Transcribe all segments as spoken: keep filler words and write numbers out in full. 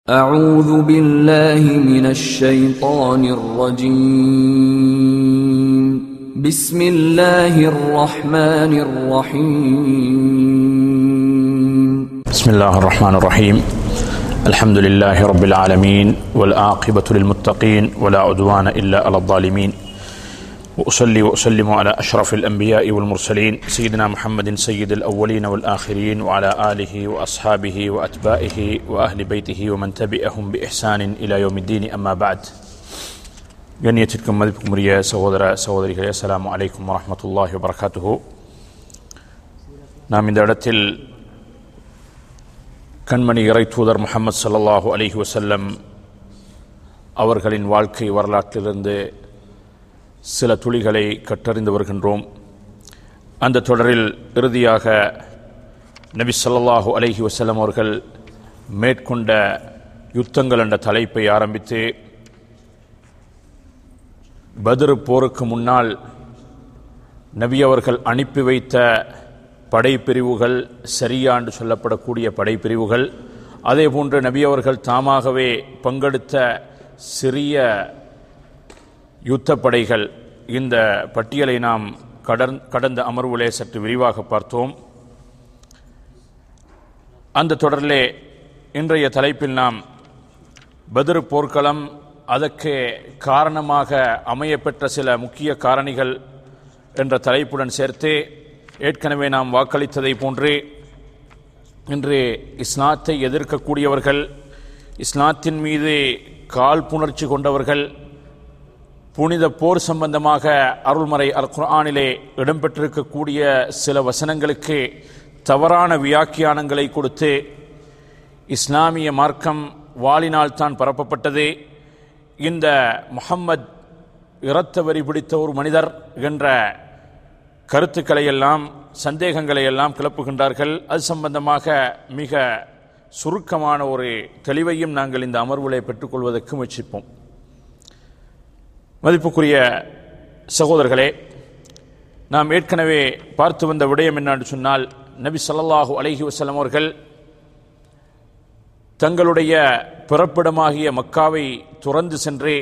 أعوذ بالله من الشيطان الرجيم بسم الله الرحمن الرحيم بسم الله الرحمن الرحيم الحمد لله رب العالمين والعاقبة للمتقين ولا عدوان إلا على الظالمين وأصلي وأسلم على أشرف الأنبياء والمرسلين سيدنا محمد سيد الأولين والآخرين وعلى آله وأصحابه وأتباعه وأهل بيته ومن تبعهم بإحسان إلى يوم الدين أما بعد கண்ணியத்திற்கும் மதிப்புக்குரிய சகோதர சகோதரிகளே அஸ்ஸலாமு அலைக்கும் வரஹ்மத்துல்லாஹி வபரகாத்துஹு. நாம் இந்த இடத்தில் கண்மணி இறை தூதர் முஹம்மது ஸல்லல்லாஹு அலைஹி வஸல்லம் அவர்களின் வாழ்க்கை வரலாற்றிலிருந்து சில துளிகளை கற்றறிந்து வருகின்றோம். அந்த தொடரில் இறுதியாக நபி ஸல்லல்லாஹு அலைஹி வஸல்லம் அவர்கள் மேற்கொண்ட யுத்தங்கள் என்ற தலைப்பை ஆரம்பித்து பத்ர் போருக்கு முன்னால் நபி அவர்கள் அனுப்பி வைத்த படைப்பிரிவுகள் சரியா என்று சொல்லப்படக்கூடிய படைப்பிரிவுகள், அதே போன்று நபி அவர்கள் தாமாகவே பங்கெடுத்த சிறிய யுத்த படைகள், இந்த பட்டியலை நாம் கடந்த அமர்வுலே சற்று விரிவாக பார்த்தோம். அந்த தொடரிலே இன்றைய தலைப்பில் நாம் பத்ர் போர்க்களம், அதற்கு காரணமாக அமையப்பெற்ற சில முக்கிய காரணிகள் என்ற தலைப்புடன் சேர்த்து ஏற்கனவே நாம் வாக்களித்ததை போன்று இன்று இஸ்லாத்தை எதிர்க்கக்கூடியவர்கள், இஸ்லாத்தின் மீது காழ்ப்புணர்ச்சி கொண்டவர்கள், புனித போர் சம்பந்தமாக அருள்மறை அல் குர்ஆனிலே இடம்பெற்றிருக்கக்கூடிய சில வசனங்களுக்கு தவறான வியாக்கியானங்களை கொடுத்து இஸ்லாமிய மார்க்கம் வாளினால் தான் பரப்பப்பட்டது, இந்த முஹம்மத் இரத்த வரி பிடித்த ஒரு மனிதர் என்ற கருத்துக்களை எல்லாம் சந்தேகங்களை எல்லாம் கிளப்புகின்றார்கள். அது சம்பந்தமாக மிக சுருக்கமான ஒரு தெளிவையும் நாங்கள் இந்த அமர்வுகளை பெற்றுக்கொள்வதற்கு முயற்சிப்போம். மதிப்புக்குரிய சகோதரர்களே, நாம் ஏற்கனவே பார்த்து வந்த விடயம் என்னன்னு சொன்னால், நபி ஸல்லல்லாஹு அலைஹி வஸல்லம் அவர்கள் தங்களுடைய பிறப்பிடமாகிய மக்காவை துறந்து சென்று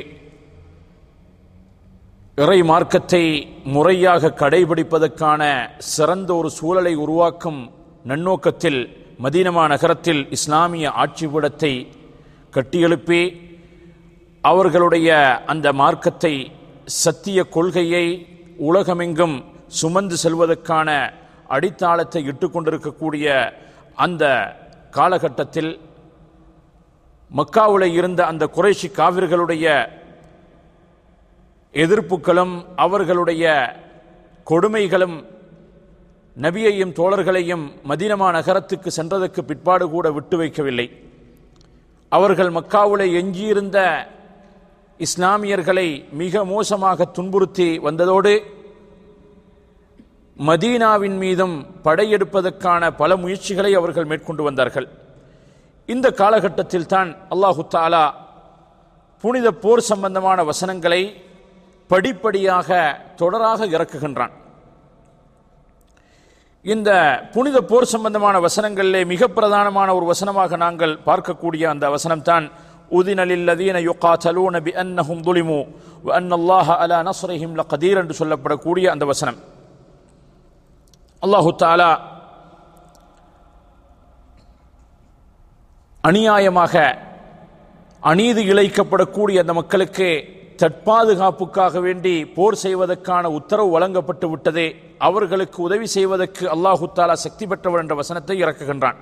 இறை மார்க்கத்தை முறையாக கடைபிடிப்பதற்கான சிறந்த ஒரு சூழலை உருவாக்கும் நன்னோக்கத்தில் மதீனா நகரத்தில் இஸ்லாமிய ஆட்சிபீடத்தை கட்டியெழுப்பி அவர்களுடைய அந்த மார்க்கத்தை, சத்திய கொள்கையை உலகமெங்கும் சுமந்து செல்வதற்கான அடித்தாளத்தை இட்டுக்கொண்டிருக்கக்கூடிய அந்த காலகட்டத்தில் மக்காவில் இருந்த அந்த குறைஷி காவிர்களுடைய எதிர்ப்புகளும் அவர்களுடைய கொடுமைகளும் நபியையும் தோழர்களையும் மதீனா நகரத்துக்கு சென்றதற்கு பிற்பாடு கூட விட்டு வைக்கவில்லை. அவர்கள் மக்காவிலே எஞ்சியிருந்த இஸ்லாமியர்களை மிக மோசமாக துன்புறுத்தி வந்ததோடு மதீனாவின் மீதும் படையெடுப்பதற்கான பல முயற்சிகளை அவர்கள் மேற்கொண்டு வந்தார்கள். இந்த காலகட்டத்தில் தான் அல்லாஹு தஆலா புனித போர் சம்பந்தமான வசனங்களை படிப்படியாக தொடராக இறக்குகின்றான். இந்த புனித போர் சம்பந்தமான வசனங்களிலே மிக பிரதானமான ஒரு வசனமாக நாங்கள் பார்க்கக்கூடிய அந்த வசனம் தான் உதின லில்லதீன யுகாத்தலூன பிஅன்னஹும் ظுலிமு வஅன்னல்லாஹ அலா நஸ்ரிஹிம் லகதீர் என்று சொல்லப்படக்கூடிய அந்த வசனம். அல்லாஹு தஆலா அநியாயமாக அநீதி இழைக்கப்படக்கூடிய அந்த மக்களுக்கு தற்பாதுகாப்புக்காக வேண்டி போர் செய்வதற்கான உத்தரவு வழங்கப்பட்டு விட்டதே, அவர்களுக்கு உதவி செய்வதற்கு அல்லாஹு தஆலா சக்தி பெற்றவர் என்ற வசனத்தை இறக்குகின்றான்.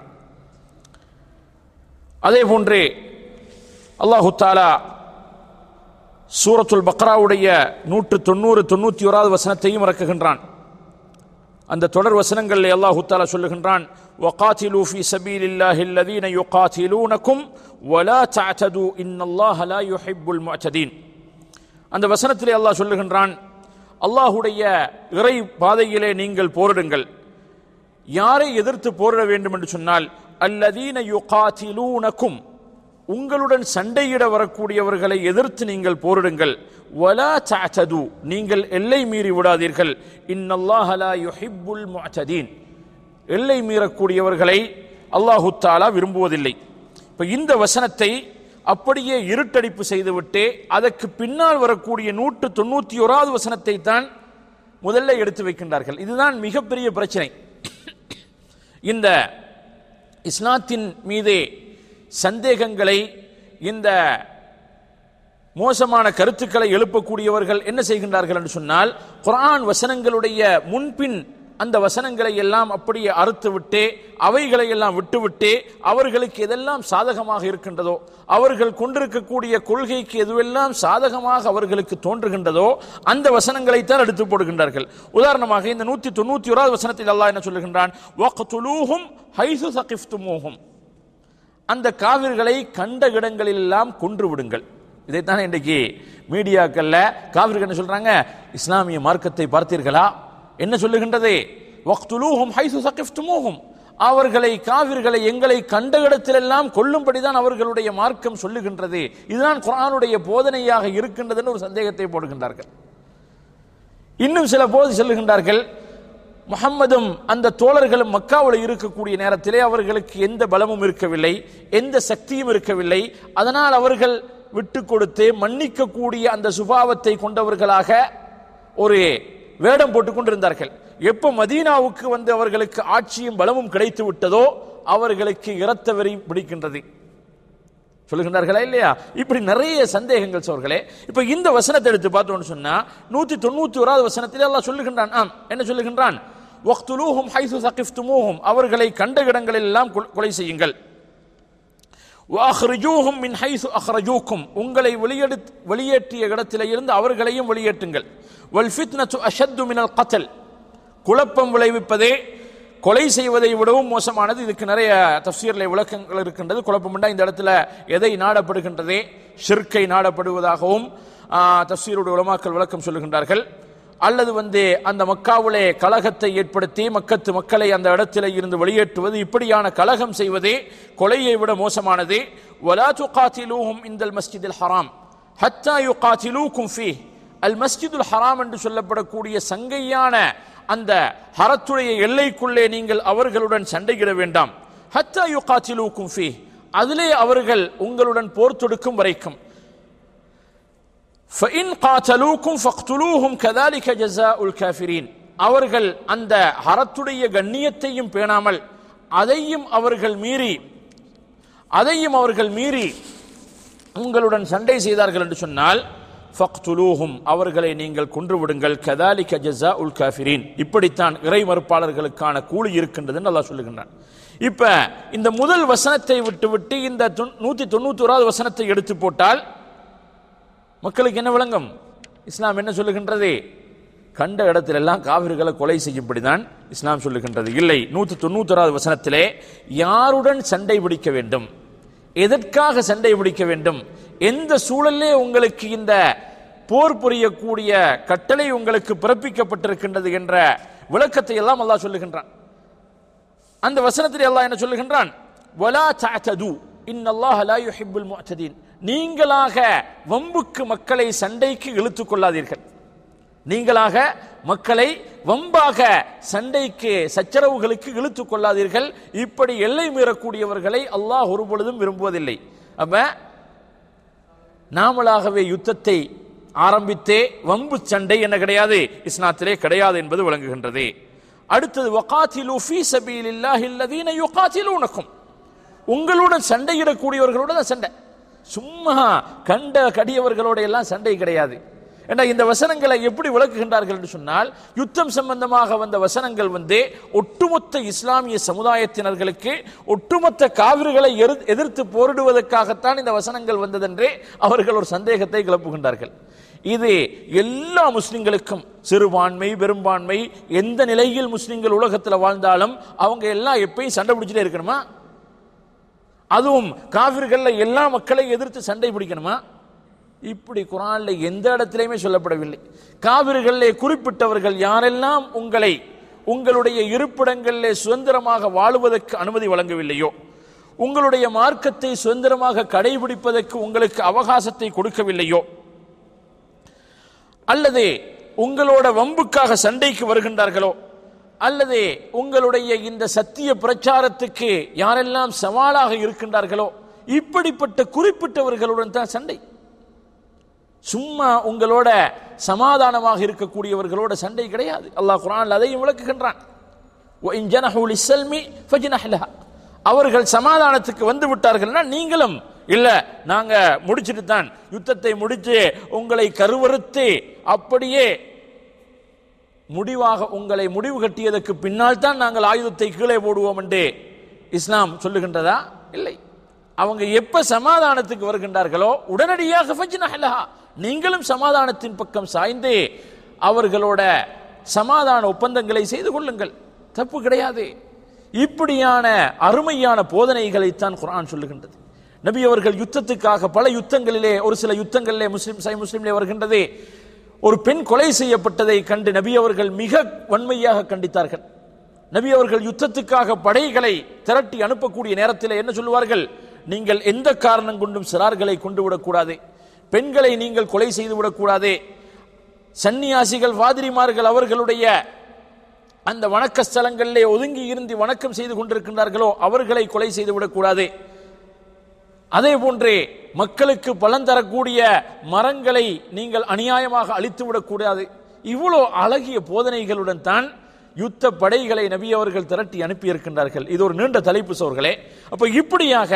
அதே போன்றே அல்லாஹு தஆலா சூரத்துல் பக்ராவுடைய நூற்று தொண்ணூறு தொண்ணூத்தி ஓராவது வசனத்தையும் இறக்குகின்றான். அந்த தொடர் வசனங்களில் அல்லாஹு தஆலா சொல்லுகின்றான், வகாத்திலு ஃபீ ஸபீலில்லாஹி அல்லதீன யுகாத்திலூனகும் வலா தஅதது இன்னல்லாஹ லா யுஹிப்புல் முஅ்ததீன். அந்த வசனத்திலே அல்லாஹ் சொல்லுகின்றான், அல்லாஹுடைய இறை பாதையிலே நீங்கள் போரிடுங்கள். யாரை எதிர்த்து போரிட வேண்டும் என்று சொன்னால், அல்லதீன யுகாத்திலூனகும், உங்களுடன் சண்டையிட வரக்கூடியவர்களை எதிர்த்து நீங்கள் போரிடுங்கள். வலா தஅதது, நீங்கள் எல்லை மீறி விடாதீர்கள். இன்னல்லாஹ லா யுஹிப்புல் முஅ்ததீன், எல்லை மீறக்கூடியவர்களை அல்லாஹு தஆலா விரும்புவதில்லை. இப்ப இந்த வசனத்தை அப்படியே இருட்டடிப்பு செய்துவிட்டு அதற்கு பின்னால் வரக்கூடிய நூற்று தொண்ணூத்தி ஓராவது வசனத்தை தான் முதல்ல எடுத்து வைக்கின்றார்கள். இதுதான் மிகப்பெரிய பிரச்சனை. இந்த இஸ்லாத்தின் மீது சந்தேகங்களை, இந்த மோசமான கருத்துக்களை எழுப்பக்கூடியவர்கள் என்ன செய்கின்றார்கள் என்று சொன்னால், குர்ஆன் வசனங்களுடைய முன்பின் அந்த வசனங்களை எல்லாம் அப்படியே அறுத்துவிட்டு அவைகளை எல்லாம் விட்டுவிட்டு அவர்களுக்கு எதெல்லாம் சாதகமாக இருக்கின்றதோ, அவர்கள் கொண்டிருக்கக்கூடிய கொள்கைக்கு எதுவெல்லாம் சாதகமாக அவர்களுக்கு தோன்றுகின்றதோ அந்த வசனங்களை தான் எடுத்து போடுகின்றார்கள். உதாரணமாக இந்த நூற்றி தொண்ணூத்தி ஓராவது வசனத்தில் அல்லாஹ் என்ன சொல்லுகின்றான், வக்துலூஹும் ஹைசு ஸகிஃப்துமூஹும், அந்த காவிர்களை கண்ட இடங்களில் எல்லாம் கொன்று விடுங்கள். இதைத்தானே இன்றைக்கு மீடியாக்கள்ல காவிர்கள் என்ன சொல்றாங்க, இஸ்லாமிய மார்க்கத்தை பார்த்தீர்களா, என்ன சொல்லுகின்றது, வக்துலூஹும் ஹைசு ஸகிஃப்துமூஹும், அவர்களை காவிர்களை எங்களை கண்ட இடத்திலெல்லாம் கொல்லும்படிதான் அவர்களுடைய மார்க்கம் சொல்லுகின்றது, இதுதான் குர்ஆனுடைய போதனையாக இருக்கின்றதுன்னு ஒரு சந்தேகத்தை போடுகின்றார்கள். இன்னும் சில போது சொல்லுகின்றார்கள், முஹம்மதும் அந்த தோழர்களும் மக்காவில் இருக்கக்கூடிய நேரத்திலே அவர்களுக்கு எந்த பலமும் இருக்கவில்லை, எந்த சக்தியும் இருக்கவில்லை, அதனால் அவர்கள் விட்டு கொடுத்து மன்னிக்கக்கூடிய அந்த சுபாவத்தை கொண்டவர்களாக ஒரு வேடம் போட்டுக் கொண்டிருந்தார்கள். எப்போ மதீனாவுக்கு வந்து அவர்களுக்கு ஆட்சியும் பலமும் கிடைத்து விட்டதோ அவர்களுக்கு இரத்த வெறி பிடிக்கின்றது சொல்லுகின்றார்களா இல்லையா? இப்படி நிறைய சந்தேகங்கள் சோர்களே. இப்ப இந்த வசனத்தை எடுத்து பார்த்தோம்னு சொன்னா நூத்தி தொண்ணூத்தி ஓராவது வசனத்திலே அல்லாஹ் சொல்லுகின்றான், ஆம் என்ன சொல்லுகின்றான், வக்துலூஹும் ஹைசு ஸகிஃப்துமூஹும், அவர்களை கண்ட இடங்களில் எல்லாம் கொலை செய்யுங்கள். வஅக்ரிஜூஹும் மின் ஹைசு அக்ரஜூக்கும், உங்களை வெளியெடுத்து வெளியேற்றிய இடத்திலே இருந்து அவர்களையும் வெளியேற்றுங்கள். வல் ஃபித்னத்து அஷத்து மினல் கத்ல், குழப்பம் விளைவிப்பதே கொலை செய்வதை விடவும் மோசமானது. இதுக்கு நிறைய தஃப்சீர்ல விளக்கங்கள் இருக்கின்றது. குழப்பம் என்றால் இந்த இடத்துல எதை நாடப்படுகின்றதே, ஷிர்கை நாடப்படுவதாகவும் தஃப்சீருடைய உலமாக்கள் விளக்கம் சொல்லுகின்றார்கள். அல்லது வந்து அந்த மக்காவிலே கலகத்தை ஏற்படுத்தி மக்கத்து மக்களை அந்த இடத்திலே இருந்து வெளியேற்றுவது, இப்படியான கலகம் செய்வதே கொலையை விட மோசமானது. வலா துகாத்திலூஹும் இந்தல் மஸ்ஜிதில் ஹராம் ஹத்தா யுகாத்திலூக்கும் ஃபீஹ், அல் மஸ்ஜிதுல் ஹராம் என்று சொல்லப்படக்கூடிய சங்கையான அந்த ஹரத்துடைய எல்லைக்குள்ளே நீங்கள் அவர்களுடன் சண்டையிட வேண்டாம். ஹத்தா யுகாத்திலூக்கும் ஃபீஹ், அதிலே அவர்கள் உங்களுடன் போர் தொடுக்கும் வரைக்கும். فَإِنْ قَاتَلُوكُمْ فَاقْتُلُوهُمْ كَذَلِكَ جَزَاءُ الْكَافِرِينَ, அவர்கள் அந்த ஹரத்துடைய கண்ணியத்தையும் பேணாமல் அதையும் அவர்கள் மீறி அதையும் அவர்கள் மீறி உங்களுடன் சண்டை செய்தார்கள் என்று சொன்னால் ஃபக்துலூஹும், அவர்களை நீங்கள் கொன்று விடுங்கள். கதாலிக ஜஸாஉல் காஃபிரீன், இப்படித்தான் இறை மறுப்பாளர்களுக்கான கூலி இருக்கின்றது என்று அல்லாஹ் சொல்லுகின்றான். இப்ப இந்த முதல் வசனத்தை விட்டுவிட்டு இந்த நூத்தி தொண்ணூத்தி ஓராவது வசனத்தை எடுத்து போட்டால் மக்களுக்கு என்ன விளங்கும்? இஸ்லாம் என்ன சொல்லுகின்றது? கண்ட இடத்திலெல்லாம் காவிர்களை கொலை செய்யும்படிதான் இஸ்லாம் சொல்லுகின்றது. இல்லை, நூத்தி தொண்ணூத்தி ஓராவது வசனத்திலே யாருடன் சண்டை பிடிக்க வேண்டும், எதற்காக சண்டை பிடிக்க வேண்டும், எந்த சூழலே உங்களுக்கு இந்த போர் புரியக்கூடிய கட்டளை உங்களுக்கு பிறப்பிக்கப்பட்டிருக்கின்றது என்ற விளக்கத்தை எல்லாம் அல்லாஹ் சொல்லுகின்றான். அந்த வசனத்திலே அல்லாஹ் என்ன சொல்லுகின்றான்? வலா தஅதது இன்னல்லாஹ லா யுஹிப்புல் முஅ்ததீன், நீங்களாக வம்புக்கு மக்களை சண்டைக்கு இழுத்துக் கொள்ளாதீர்கள். நீங்களாக மக்களை வம்பாக சண்டைக்கு சச்சரவுகளுக்கு இழுத்துக் கொள்ளாதீர்கள். இப்படி எல்லை மீறக்கூடியவர்களை அல்லாஹ் ஒரு பொழுதும் விரும்புவதில்லை. அப்ப நாமளாகவே யுத்தத்தை ஆரம்பித்தே வம்பு சண்டை என்ன கிடையாது, இஸ்லாத்திலே கிடையாது என்பது விளங்குகின்றது. அடுத்தது வகாத்திலு ஃபீ சபீலில்லாஹி அல்லதீன யுகாத்திலூனக்கும், உங்களுடன் சண்டையிடக்கூடியவர்களோட சண்டை, சும்மா கண்ட கடியவர்களோட எல்லாம் சண்டை கிடையாது. ஏன்னா இந்த வசனங்களை எப்படி விளக்குகின்றார்கள் என்று சொன்னால், யுத்தம் சம்பந்தமாக வந்த வசனங்கள் வந்து ஒட்டுமொத்த இஸ்லாமிய சமுதாயத்தினர்களுக்கு ஒட்டுமொத்த காவிர்களை எதிர்த்து போரிடுவதற்காகத்தான் இந்த வசனங்கள் வந்ததென்றே அவர்கள் ஒரு சந்தேகத்தை கிளப்புகின்றார்கள். இது எல்லா முஸ்லிம்களுக்கும், சிறுபான்மை பெரும்பான்மை எந்த நிலையில் முஸ்லிம்கள் உலகத்தில் வாழ்ந்தாலும் அவங்க எல்லாம் எப்பயும் சண்டை பிடிச்சிட்டே இருக்கணுமா? அதுவும் காவிர்கள் எல்லா மக்களை எதிர்த்து சண்டை பிடிக்கணுமா? இப்படி குர்ஆன்ல எந்த இடத்திலையுமே சொல்லப்படவில்லை. காவிர்களே குறிப்பிட்டவர்கள் யாரெல்லாம் உங்களை உங்களுடைய இருப்பிடங்களிலே சுதந்திரமாக வாழுவதற்கு அனுமதி வழங்கவில்லையோ, உங்களுடைய மார்க்கத்தை சுதந்திரமாக கடைபிடிப்பதற்கு உங்களுக்கு அவகாசத்தை கொடுக்கவில்லையோ, அல்லது உங்களோட வம்புக்காக சண்டைக்கு வருகின்றார்களோ, அல்லது உங்களுடைய இந்த சத்திய பிரச்சாரத்துக்கு யாரெல்லாம் சவாலாக இருக்கின்றார்களோ, இப்படிப்பட்ட குறிப்பிட்டவர்களுடன் தான் சண்டை. சும்மா உங்களோட சமாதானமாக இருக்கக்கூடியவர்களோட சண்டை கிடையாது. அல்லாஹ் குர்ஆனில் அதையும் விளக்குகின்றான். அவர்கள் சமாதானத்துக்கு வந்து விட்டார்கள்னா நீங்களும் இல்ல நாங்க முடிச்சிட்டு தான் யுத்தத்தை முடிச்சு உங்களை கருவறுத்து அப்படியே முடிவாக உங்களை முடிவு கட்டியதற்கு பின்னால் தான் நாங்கள் ஆயுதத்தை கீழே போடுவோம் என்று இஸ்லாம் சொல்லுகின்றதா? இல்லை. அவங்க எப்ப சமாதானத்துக்கு வருகின்றார்களோ உடனடியாக ஃபஜ்னஹ்லஹா, நீங்களும் சமாதானத்தின் பக்கம் சாய்ந்து அவர்களோட சமாதான ஒப்பந்தங்களை செய்து கொள்ளுங்கள், தப்பு கிடையாது. இப்படியான அருமையான போதனைகளைத்தான் குர்ஆன் சொல்லுகின்றது. நபி அவர்கள் யுத்தத்துக்காக பல யுத்தங்களிலே, ஒரு சில யுத்தங்களிலே முஸ்லிம் சை முஸ்லிம்லே வருகின்றது, ஒரு பெண் கொலை செய்யப்பட்டதை கண்டு நபி அவர்கள் மிக வன்மையாக கண்டித்தார்கள். நபி அவர்கள் யுத்தத்துக்காக படைகளை திரட்டி அனுப்பக்கூடிய நேரத்தில் என்ன சொல்லுவார்கள்? நீங்கள் எந்த காரணம் கொண்டும் சிறார்களை கொண்டு விடக்கூடாது, பெண்களை நீங்கள் கொலை செய்து விடக்கூடாது, சன்னியாசிகள் வாதிரிமார்கள் அவர்களுடைய அந்த வணக்க ஸ்தலங்களிலே ஒதுங்கி இருந்து வணக்கம் செய்து கொண்டிருக்கின்றார்களோ அவர்களை கொலை செய்து விடக்கூடாது, அதே போன்றே மக்களுக்கு பலன் தரக்கூடிய மரங்களை நீங்கள் அநியாயமாக அழித்து விடக்கூடாது. இவ்வளோ அழகிய போதனைகளுடன் தான் யுத்த படைகளை நபி அவர்கள் திரட்டி அனுப்பி இருக்கின்றார்கள். இது ஒரு நீண்ட தலைப்பு சோர்களே. அப்ப இப்படியாக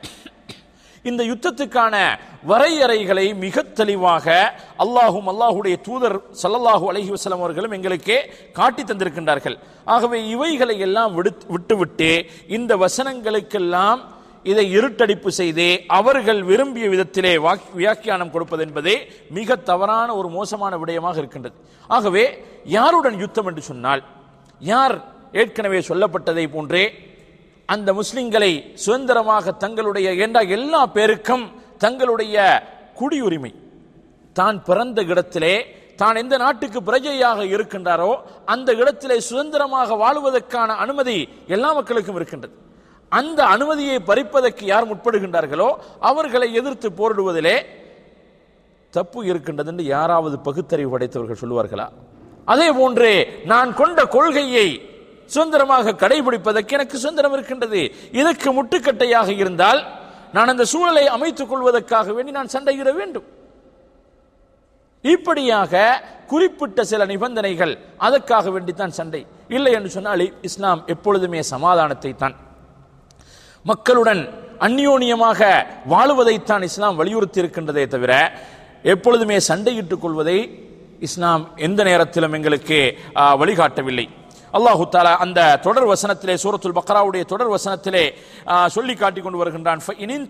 இந்த யுத்தத்துக்கான வரையறைகளை மிக தெளிவாக அல்லாஹும் அல்லாஹுடைய தூதர் ஸல்லல்லாஹு அலைஹி வஸல்லம் அவர்களும் எங்களுக்கு காட்டி தந்திருக்கின்றார்கள். ஆகவே இவைகளை எல்லாம் விட்டுவிட்டு இந்த வசனங்களுக்கெல்லாம் இதை இருட்டடிப்பு செய்து அவர்கள் விரும்பிய விதத்திலே வியாக்கியானம் கொடுப்பது என்பதே மிக தவறான ஒரு மோசமான விடயமாக இருக்கின்றது. ஆகவே யாருடன் யுத்தம் என்று சொன்னால், யார் ஏற்கனவே சொல்லப்பட்டதை போன்றே அந்த முஸ்லிம்களை சுதந்திரமாக தங்களுடைய என்ற எல்லா பேருக்கும் தங்களுடைய குடியுரிமை, தான் பிறந்த இடத்திலே தான் எந்த நாட்டுக்கு பிரஜையாக இருக்கின்றாரோ அந்த இடத்திலே சுதந்திரமாக வாழ்வதற்கான அனுமதி எல்லா மக்களுக்கும் இருக்கின்றது. அந்த அனுமதியை பறிப்பதற்கு யார் முற்படுகின்றார்களோ அவர்களை எதிர்த்து போரிடுவதிலே தப்பு இருக்கின்றது என்று யாராவது பகுத்தறிவு படைத்தவர்கள் சொல்லுவார்களா? அதே போன்றே நான் கொண்ட கொள்கையை சுதந்திரமாக கடைபிடிப்பதற்கு எனக்கு சுதந்திரம் இருக்கின்றது, இதற்கு முட்டுக்கட்டையாக இருந்தால் நான் அந்த சூழலை அமைத்துக் கொள்வதற்காக வேண்டி நான் சண்டையிட வேண்டும். இப்படியாக குறிப்பிட்ட சில நிபந்தனைகள், அதற்காக வேண்டித்தான் சண்டை. இல்லை என்று சொன்னால் இஸ்லாம் எப்பொழுதுமே சமாதானத்தை தான், மக்களுடன் அந்யோன்யமாக வாழுவதைத்தான் இஸ்லாம் வலியுறுத்தி இருக்கின்றதே தவிர எப்பொழுதுமே சண்டையிட்டுக் கொள்வதை இஸ்லாம் எந்த நேரத்திலும் எங்களுக்கு வழிகாட்டவில்லை. அல்லாஹு தஆலா அந்த தொடர் வசனத்திலே, சூரத்துல் பக்ராவுடைய தொடர் வசனத்திலே சொல்லி காட்டிக் கொண்டு வருகின்றான்,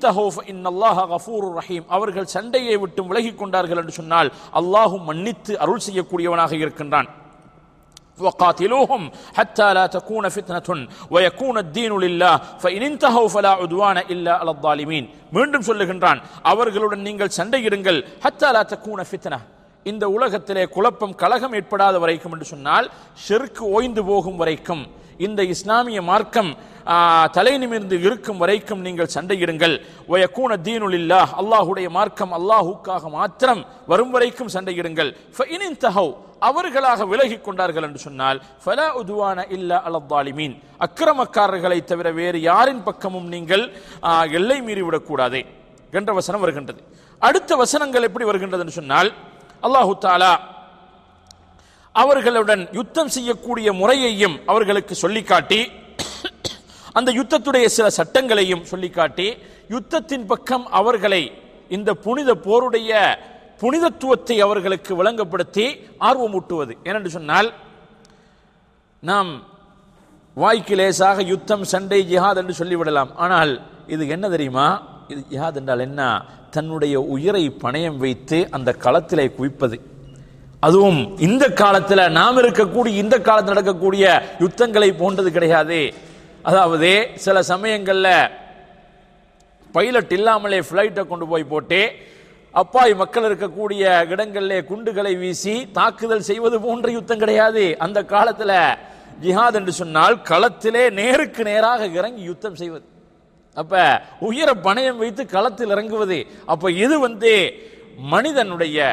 அவர்கள் சண்டையை விட்டு விலகிக் கொண்டார்கள் என்று சொன்னால் அல்லாஹு மன்னித்து அருள் செய்யக்கூடியவனாக இருக்கின்றான். وقاتلوهم حتى لا تكون فتنة ويكون الدين لله فإن انتهوا فلا عدوان إلا على الظالمين. மீண்டும் சொல்லுகின்றான், அவர்களுடன் நீங்கள் சண்டையிடுங்கள், حتى لا تكون فتنة, இந்த உலகத்திலே குழப்பம் கலகம் ஏற்படாத வரைக்கும் என்று சொன்னால் ஷிர்க் ஓய்ந்து போகும் வரைக்கும், இந்த இஸ்லாமிய மார்க்கம் தலை நிமிர்ந்து இருக்கும் வரைக்கும் நீங்கள் சண்டையிடுங்கள். வயக்கூன தீனு லில்லாஹ், அல்லாஹுடைய மார்க்கம் அல்லாஹுக்காக மாத்திரம் வரும் வரைக்கும் சண்டையிடுங்கள். ஃபஇன் தஹவ், அவர்களாக விலகிக் கொண்டார்கள் என்று சொன்னால் ஃபலா உதுவான இல்லா அலல் ஸாலிமீன், அக்கிரமக்காரர்களை தவிர வேறு யாரின் பக்கமும் நீங்கள் எல்லை மீறி விடக்கூடாது என்ற வசனம் வருகின்றது. அடுத்த வசனங்கள் எப்படி வருகின்றது என்று சொன்னால் அல்லாஹு தஆலா அவர்களுடன் யுத்தம் செய்யக்கூடிய முறையையும் அவர்களுக்கு சொல்லிக்காட்டி அந்த யுத்தத்துடைய சில சட்டங்களையும் சொல்லிக்காட்டி யுத்தத்தின் பக்கம் அவர்களை இந்த புனித போருடைய புனிதத்துவத்தை அவர்களுக்கு விளங்கப்படுத்தி ஆர்வமூட்டுவது. ஏனென்று சொன்னால் நாம் வாய்க்கு லேசாக யுத்தம், சண்டை, ஜிஹாத் என்று சொல்லிவிடலாம். ஆனால் இது என்ன தெரியுமா? இது ஜிஹாத் என்றால் என்ன? தன்னுடைய உயிரை பணயம் வைத்து அந்த களத்திலே குவிப்பது. அதுவும் இந்த காலத்தில் நாம் இருக்கக்கூடிய இந்த காலத்தில் நடக்கக்கூடிய யுத்தங்களை போன்றது கிடையாது. அதாவது சில சமயங்களில் பைலட் இல்லாமலே ஃப்ளைட்டை கொண்டு போய் போட்டு அப்பாய் மக்கள் இருக்கக்கூடிய இடங்களிலே குண்டுகளை வீசி தாக்குதல் செய்வது போன்ற யுத்தம் கிடையாது. அந்த காலத்தில் ஜிஹாத் என்று சொன்னால் களத்திலே நேருக்கு நேராக இறங்கி யுத்தம் செய்வது. அப்ப உயிரை பணயம் வைத்து களத்தில் இறங்குவது. அப்ப இது வந்து மனிதனுடைய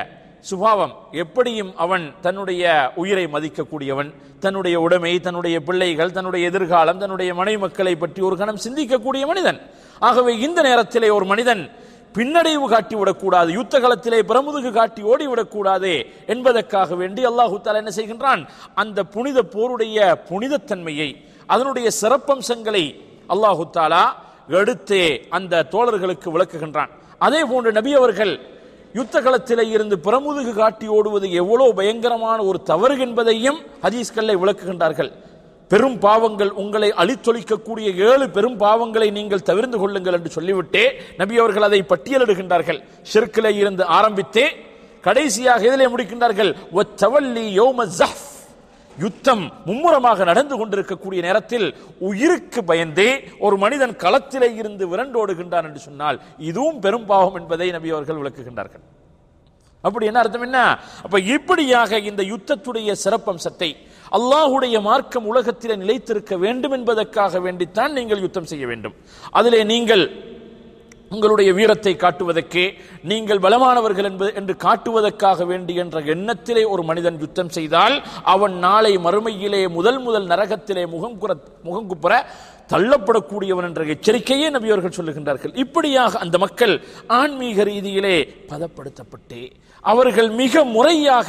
சுபாவம். எப்படியும் அவன் தன்னுடைய உயிரை மதிக்கக்கூடியவன், தன்னுடைய உடைமை, தன்னுடைய பிள்ளைகள், தன்னுடைய எதிர்காலம், தன்னுடைய மனைவி மக்களை பற்றி ஒரு கணம் சிந்திக்கக்கூடிய மனிதன். ஆகவே இந்த நேரத்திலே ஒரு மனிதன் பின்னடைவு காட்டி விடக்கூடாது, யுத்த களத்திலே பிரமுதுகு காட்டி ஓடிவிடக்கூடாது என்பதற்காக வேண்டி அல்லாஹு தஆலா என்ன செய்கின்றான், அந்த புனித போருடைய புனிதத்தன்மையை, அதனுடைய சிறப்பம்சங்களை அல்லாஹு தஆலா எடுத்து அந்த தோழர்களுக்கு விளக்குகின்றான். அதே போன்று நபி அவர்கள் யுத்த களத்திலே இருந்து பிரமுதுகு காட்டி ஓடுவது எவ்வளவு பயங்கரமான ஒரு தவறு என்பதையும் ஹதீஸ்களை விளக்குகின்றார்கள். பெரும் பாவங்கள் உங்களை அழித்தொழிக்கக்கூடிய ஏழு பெரும் பாவங்களை நீங்கள் தவிர்த்து கொள்ளுங்கள் என்று சொல்லிவிட்டே நபி அவர்கள் அதை பட்டியலிடுகின்றார்கள். ஷிர்கிலே இருந்து ஆரம்பித்தே கடைசியாக எதிலே முடிக்கின்றார்கள், வத்தவல்லி யௌம ஸஹ்ஃப், யுத்தம் மும்முரமாக நடந்து கொண்டிருக்கக்கூடிய நேரத்தில் உயிருக்கு பயந்தே ஒரு மனிதன் களத்திலே இருந்து விரண்டோடுகின்றான் என்று சொன்னால் இதுவும் பெரும் பாவம் என்பதை நபி அவர்கள் விளக்குகின்றார்கள். அப்படி என்ன அர்த்தம் என்ன? அப்ப இப்படியாக இந்த யுத்தத்துடைய சிறப்பம்சத்தை, அல்லாஹுடைய மார்க்கம் உலகத்திலே நிலைத்திருக்க வேண்டும் என்பதற்காக வேண்டித்தான் நீங்கள் யுத்தம் செய்ய வேண்டும். அதிலே நீங்கள் உங்களுடைய வீரத்தை காட்டுவதற்கு, நீங்கள் பலமானவர்கள் என்று காட்டுவதற்காக வேண்டி என்ற எண்ணத்திலே ஒரு மனிதன் யுத்தம் செய்தால் அவன் நாளை மறுமையிலே முதல் முதல் நரகத்திலே முகங்குற முகங்குப்புற தள்ளப்படக்கூடியவன் என்ற எச்சரிக்கையே நபி அவர்கள் சொல்லுகின்றார்கள். இப்படியாக அந்த மக்கள் ஆன்மீக ரீதியிலே பதப்படுத்தப்பட்டு அவர்கள் மிக முறையாக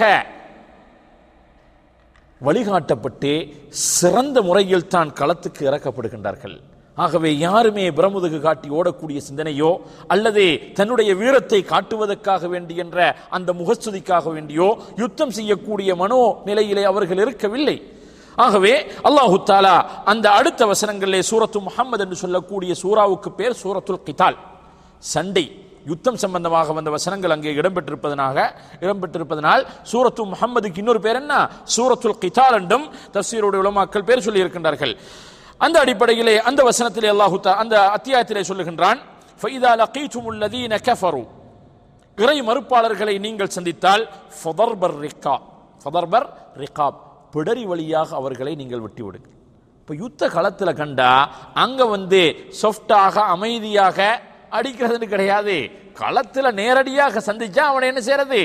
வழிகாட்டப்பட்டு சிறந்த முறையில் தான் களத்துக்கு இறக்கப்படுகின்றார்கள். ஆகவே யாருமே பிரமுதுகு காட்டி ஓடக்கூடிய சிந்தனையோ அல்லது தன்னுடைய வீரத்தை காட்டுவதற்காக வேண்டி என்ற அந்த முகஸ்துதிக்காக வேண்டியோ யுத்தம் செய்யக்கூடிய மனோ நிலையிலே அவர்கள் இருக்கவில்லை. ஆகவே அல்லாஹு தஆலா அந்த அடுத்த வசனங்களிலே சூரத்து முஹம்மது என்று சொல்லக்கூடிய சூராவுக்கு பேர் சூரத்துல் கிதால், சண்டை, யுத்தம் சம்பந்தமாக வந்த வசனங்கள் அங்கே இடம்பெற்றிருப்பதனாக இடம்பெற்றிருப்பதனால் சூரத்து முஹம்மதுக்கு இன்னொரு பேர் என்ன, சூரத்துல் கிதால் என்றும் தஃசீருடைய உலமாக்கள் பேர் சொல்லி இருக்கின்றார்கள். அந்த அடிப்படையிலே அந்த வசனத்திலே அல்லாஹு தஆலா அந்த அத்தியாயத்திலே சொல்லுகின்றான், ஃபைதா லகீதுமுல் லதீன கஃபரு, இறை மறுப்பாளர்களை நீங்கள் சந்தித்தால் ஃபதர்பர் ரிகா, ஃபதர்பர் ரிகாப், பிடரி வழியாக அவர்களை நீங்கள் வெட்டி விடுங்கள். இப்போ யுத்த களத்தில் கண்டா அங்க வந்து சாஃப்டாக அமைதியாக அடிக்கிறதுன்னு கிடையாது. களத்தில் நேரடியாக சந்திச்சா அவனை என்ன செய்யறது,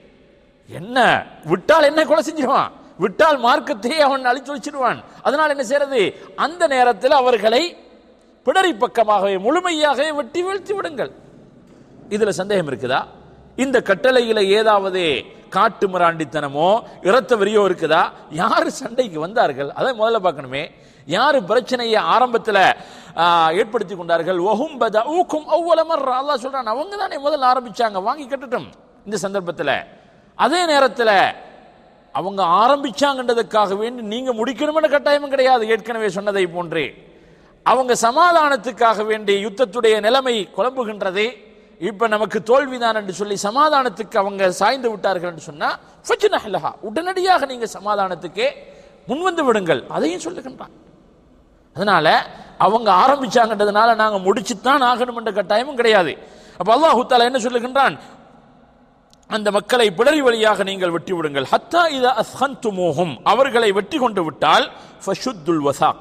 என்ன விட்டால் என்ன கொலை செஞ்சிருவான், விட்டால் மார்க்கத்தை அவன் அழிச்சொழிச்சிடுவான். அதனால் என்ன செய்யறது, அந்த நேரத்தில் அவர்களை பிடரி பக்கமாகவே முழுமையாகவே வெட்டி வீழ்த்தி விடுங்கள். இதுல சந்தேகம் இருக்குதா? இந்த கட்டளையில ஏதாவது காட்டு மிராண்டித்தனமோ இரத்த வெறியோ இருக்குதா? யாரு சண்டைக்கு வந்தார்கள் அதை முதல்ல பார்க்கணுமே. யாரு பிரச்சனையை ஆரம்பத்தில் ஏற்படுத்தி கொண்டார்கள்? வஹும் பதஊகும் அவ்வல மர்ரா, அல்லாஹ் சொல்றான் அவங்க தானே முதல்ல ஆரம்பிச்சாங்க, வாங்கி கட்டட்டும். இந்த சந்தர்ப்பத்தில் அதே நேரத்தில் அவங்க ஆரம்பிச்சாங்கன்றதுக்காக வேண்டி நீங்க முடிக்கணும்னு கட்டாயமும் கிடையாது. ஏற்கனவே சொன்னதை போன்றே அவங்க சமாதானத்துக்காக வேண்டி யுத்தத்துடைய நிலைமை குழம்புகின்றது, இப்ப நமக்கு தோல்விதான் என்று சொல்லி சமாதானத்துக்கு அவங்க சாய்ந்து விட்டார்கள் என்று சொன்னா ஃபஜ்னஹ்லஹா, உடனடியாக நீங்க சமாதானத்துக்கே முன்வந்து விடுங்கள், அதையும் சொல்லுகின்றான். அதனால அவங்க ஆரம்பிச்சாங்கன்றதுனால நாங்க முடிச்சுத்தான் ஆகணும் என்ற கட்டாயமும் கிடையாது. அப்ப அல்லாஹ் தஆலா என்ன சொல்லுகின்றான், அந்த மக்களை பிடரி வழியாக நீங்கள் வெட்டி விடுங்கள். ஹத்தா இதா அஸ்கன்துமூஹும், அவர்களை வெட்டி கொண்டு விட்டால் ஃபஷுத்துல் வசாக்,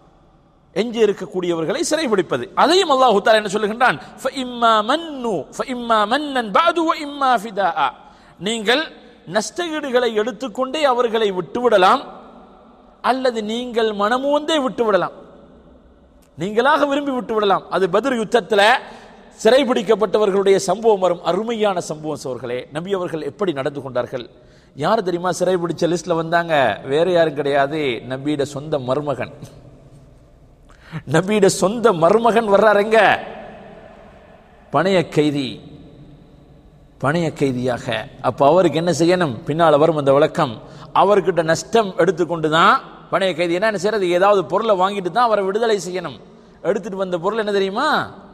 எஞ்சி இருக்கக்கூடியவர்களை சிறைபிடிப்பது. அதையும் அல்லாஹ் தஆலா என்ன சொல்லுகின்றான், ஃபஇம்மா மன்னு ஃபஇம்மா மன்னன் பஅது வஇம்மா ஃபிதாஅ, நீங்கள் நஷ்டஈடுகளை எடுத்துக்கொண்டே அவர்களை விட்டுவிடலாம், அல்லது நீங்கள் மனமுவந்தே விட்டுவிடலாம், நீங்களாக விரும்பி விட்டுவிடலாம். அது பத்ர் யுத்தத்தில் சிறைபிடிக்கப்பட்டவர்களுடைய சம்பவம் வரும், அருமையான சம்பவம் சோர்களே. நபி அவர்கள் எப்படி நடந்து கொண்டார்கள்? யார் தெரியுமா சிறைபிடிச்ச லிஸ்ட்ல வந்தாங்க? வேற யாரும் கிடையாது, நபியோட சொந்த மருமகன். நபியோட சொந்த மருமகன் வர்றாருங்க, பணைய கைதி, பணைய கைதியாக. அப்ப அவருக்கு என்ன செய்யணும்? பின்னால் வரும் அந்த விளக்கம். அவர்கிட்ட நஷ்டம் எடுத்துக்கொண்டு தான் பணைய கைதி என்ன செய்யறது, ஏதாவது பொருளை வாங்கிட்டு தான் அவரை விடுதலை செய்யணும். எடுத்துட்டு வந்த பொருள் என்ன தெரியுமா?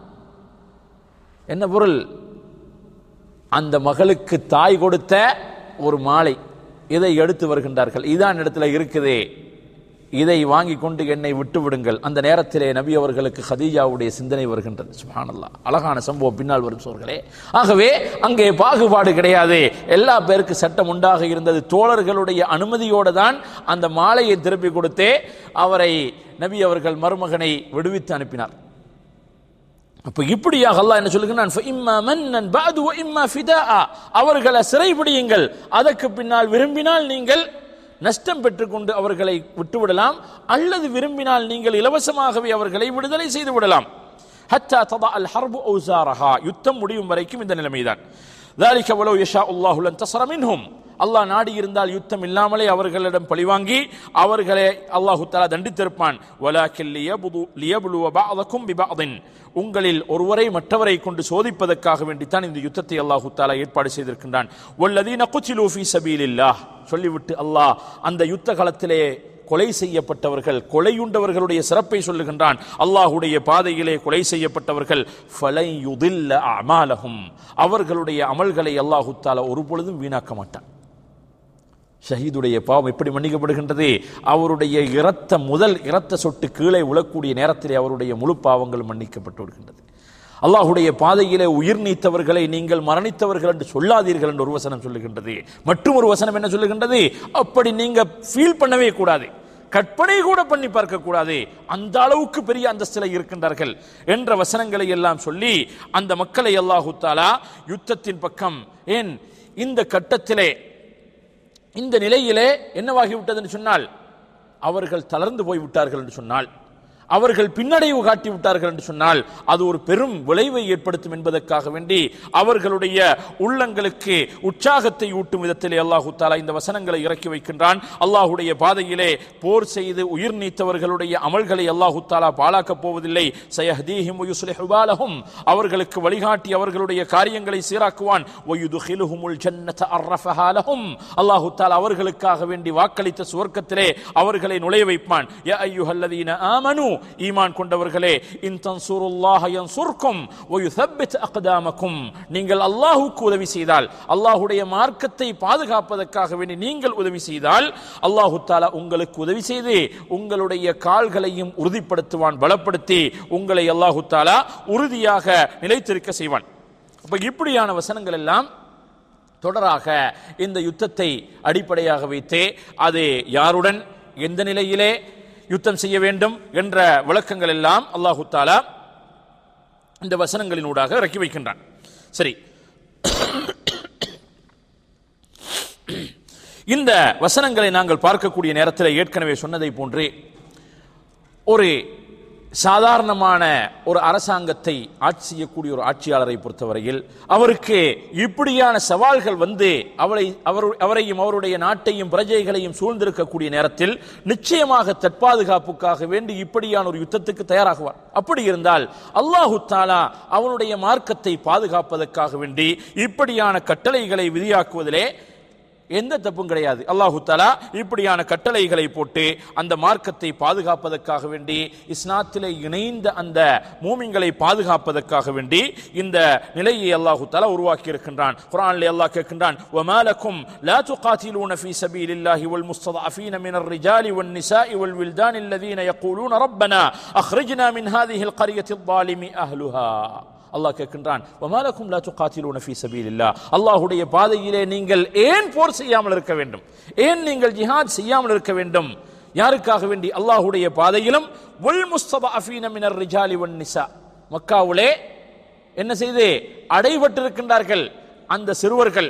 என்ன பொருள்? அந்த மகளுக்கு தாய் கொடுத்த ஒரு மாலை, இதை எடுத்து வருகின்றார்கள். இதான் இடத்துல இருக்குது, இதை வாங்கி கொண்டு என்னை விட்டு விடுங்கள். அந்த நேரத்திலே நபி அவர்களுக்கு ஹதீஜாவுடைய சிந்தனை வருகின்றது. சுப்ஹானல்லாஹ், அழகான சம்பவம் பின்னால் வரும் சோர்களே. ஆகவே அங்கே பாகுபாடு கிடையாது, எல்லா பேருக்கு சட்டம் உண்டாக இருந்தது. தோழர்களுடைய அனுமதியோடு தான் அந்த மாலையை திருப்பி கொடுத்தே அவரை நபி அவர்கள் மருமகனை விடுவித்து அனுப்பினார். அப்ப இப்படியாக அல்லாஹ் என்ன சொல்லுகிறான், ஃபஇம்மா மன்னன் பஅது வ இம்மா ஃபிதாஆ, அவர்களை சிறைபிடியுங்கள், அதற்கு பின்னால் விரும்பினால் நீங்கள் நஷ்டம் பெற்றுக்கொண்டு அவர்களை விட்டுவிடலாம், அல்லது விரும்பினால் நீங்கள் இலவசமாகவே அவர்களை விடுதலை செய்து விடலாம். ஹத்தா ததா அல் ஹர்பு ஔஸாரஹா, யுத்தம் முடியும் வரைக்கும் இந்த நிலைமைதான். ذلك ولو يشاء الله لانتصر منهم, அல்லாஹ் நாடி இருந்தால் யுத்தம் இல்லாமலே அவர்களிடம் பழிவாங்கி அவர்களை அல்லாஹு தஆலா தண்டித்திருப்பான். வலாக்கின் லியப்லுவ பஅதகும் பிபஅதின், உங்களில் ஒருவரை மற்றவரை கொண்டு சோதிப்பதற்காக வேண்டித்தான் இந்த யுத்தத்தை அல்லாஹு தஆலா ஏற்பாடு செய்திருக்கின்றான். வல்லதீன குத்திலூ ஃபீ சபீலில்லாஹ், சொல்லிவிட்டு அல்லாஹ் அந்த யுத்த காலத்திலே கொலை செய்யப்பட்டவர்கள், கொலையுண்டவர்களுடைய சிறப்பை சொல்லுகின்றான். அல்லாஹுடைய பாதையிலே கொலை செய்யப்பட்டவர்கள் ஃபலை யுதில்ல அமாலஹும், அவர்களுடைய அமல்களை அல்லாஹு தஆலா ஒருபொழுதும் வீணாக்க மாட்டான். ஷஹீதுடைய பாவம் எப்படி மன்னிக்கப்படுகின்றது? அவருடைய இரத்த முதல் இரத்த சொட்டு கீழே உழக்கூடிய நேரத்திலே அவருடைய முழு பாவங்கள் மன்னிக்கப்பட்டு விடுகின்றது. அல்லாஹுடைய பாதையிலே உயிர் நீத்தவர்களை நீங்கள் மரணித்தவர்கள் என்று சொல்லாதீர்கள் என்று ஒரு வசனம் சொல்லுகின்றது. மற்றும் ஒரு வசனம் என்ன சொல்லுகின்றது? அப்படி நீங்க ஃபீல் பண்ணவே கூடாது, கற்பனை கூட பண்ணி பார்க்க கூடாது, அந்த அளவுக்கு பெரிய அந்தஸ்தில இருக்கின்றார்கள் என்ற வசனங்களை எல்லாம் சொல்லி அந்த மக்களை அல்லாஹு தஆலா யுத்தத்தின் பக்கம், ஏன் இந்த கட்டத்திலே இந்த நிலையிலே என்னவாகிவிட்டது என்று சொன்னால், அவர்கள் தளர்ந்து போய்விட்டார்கள் என்று சொன்னால், அவர்கள் பின்னடைவு காட்டி விட்டார்கள் என்று சொன்னால் அது ஒரு பெரும் விளைவை ஏற்படுத்தும் என்பதற்காக வேண்டி அவர்களுடைய உள்ளங்களுக்கு உற்சாகத்தை ஊட்டும் விதத்திலே அல்லாஹு தஆலா இந்த வசனங்களை இறக்கி வைக்கின்றான். அல்லாஹுடைய பாதையிலே போர் செய்து உயிர் நீத்தவர்களுடைய அமல்களை அல்லாஹு தஆலா பாழாக்கப் போவதில்லை. சயஹ்தீஹிம் வ யுஸ்லிஹு பாலஹும், அவர்களுக்கு வழிகாட்டி அவர்களுடைய காரியங்களை சீராக்குவான். வ யுத்கிலுஹுமுல் ஜன்னத அர்ரஃபஹா லஹும், அல்லாஹு தஆலா அவர்களுக்காக வேண்டி வாக்களித்த சுவர்க்கத்திலே அவர்களை நுழைய வைப்பான். யா அய்யுஹல்லதீன ஆமனூ, ஈமான் கொண்டவர்களே, இன் தன்சுருல்லாஹ யன்சுர்கும் வ யுஸப்பித் அக்தாமக்கும், நீங்கள் அல்லாஹ்வுக்கு உதவி செய்தால், அல்லாஹ்வுடைய மார்க்கத்தை பாதுகாப்பதற்காக வேண்டி நீங்கள் உதவி செய்தால் அல்லாஹ் தஆலா உங்களுக்கு உதவி செய்து உங்களுடைய கால்களையும் உறுதிப்படுத்துவான், பலப்படுத்தி உங்களை அல்லாஹ் தஆலா உறுதியாக நிலைத்திருக்க செய்வான். அப்ப இப்படியான வசனங்கள் எல்லாம் தொடராக இந்த யுத்தத்தை அடிப்படையாக வைத்து அது யாருடன் எந்த நிலையிலே யுத்தம் செய்ய வேண்டும் என்ற விளக்கங்கள் எல்லாம் அல்லாஹு தஆலா இந்த வசனங்களினூடாக இறக்கி வைக்கின்றான். சரி, இந்த வசனங்களை நாங்கள் பார்க்கக்கூடிய நேரத்தில் ஏற்கனவே சொன்னதை போன்று ஒரு சாதாரணமான ஒரு அரசாங்கத்தை ஆட்சி செய்யக்கூடிய ஒரு ஆட்சியாளரை பொறுத்தவரையில் அவருக்கு இப்படியான சவால்கள் வந்து அவரை அவரையும் அவருடைய நாட்டையும் பிரஜைகளையும் சூழ்ந்திருக்கக்கூடிய நேரத்தில் நிச்சயமாக தற்பாதுகாப்புக்காக வேண்டி இப்படியான ஒரு யுத்தத்துக்கு தயாராகுவார். அப்படி இருந்தால் அல்லாஹு தஆலா அவனுடைய மார்க்கத்தை பாதுகாப்பதற்காக வேண்டி இப்படியான கட்டளைகளை விதியாக்குவதிலே எந்த தப்பும் கிடையாது. அல்லாஹு தஆலா இப்படியான கட்டளைகளை போட்டு அந்த மார்க்கத்தை பாதுகாப்பதற்காக வேண்டி, இஸ்லாத்திலே இணைந்த அந்த மூமின்களை பாதுகாப்பதற்காக வேண்டி இந்த நிலையை அல்லாஹு தஆலா உருவாக்கி இருக்கின்றான். குர்ஆனிலே அல்லாஹ் கேட்கின்றான், வமா லக்கும் லா துகாத்திலூன ஃபீ சபீலில்லாஹி வல் முஸ்ததஅஃபீன மினர் ரிஜாலி வன் நிசாஇ வல் வில்தானி அல்லதீன யகூலூன ரப்பனா அக்ரிஜ்னா மின் ஹாதிஹில் கர்யத்தில் ஸாலிமி அஹ்லுஹா. அல்லாஹ் கேட்கின்றான், வமாலக்கும் லா துகாத்திலூன ஃபீ சபீலில்லாஹ், அல்லாஹ்வுடைய பாதையிலே நீங்கள் ஏன் போர் செய்யாமல் இருக்க வேண்டும், ஏன் நீங்கள் ஜிஹாத் செய்யாமல் இருக்க வேண்டும்? யாருக்காக வேண்டி? அல்லாஹ்வுடைய பாதையிலும் வல் முஸ்ததஅஃபீன மினர் ரிஜாலி வன் நிசா, மக்காவிலே என்ன செய்து அடைபட்டிருக்கின்றார்கள் அந்த சிறுவர்கள்,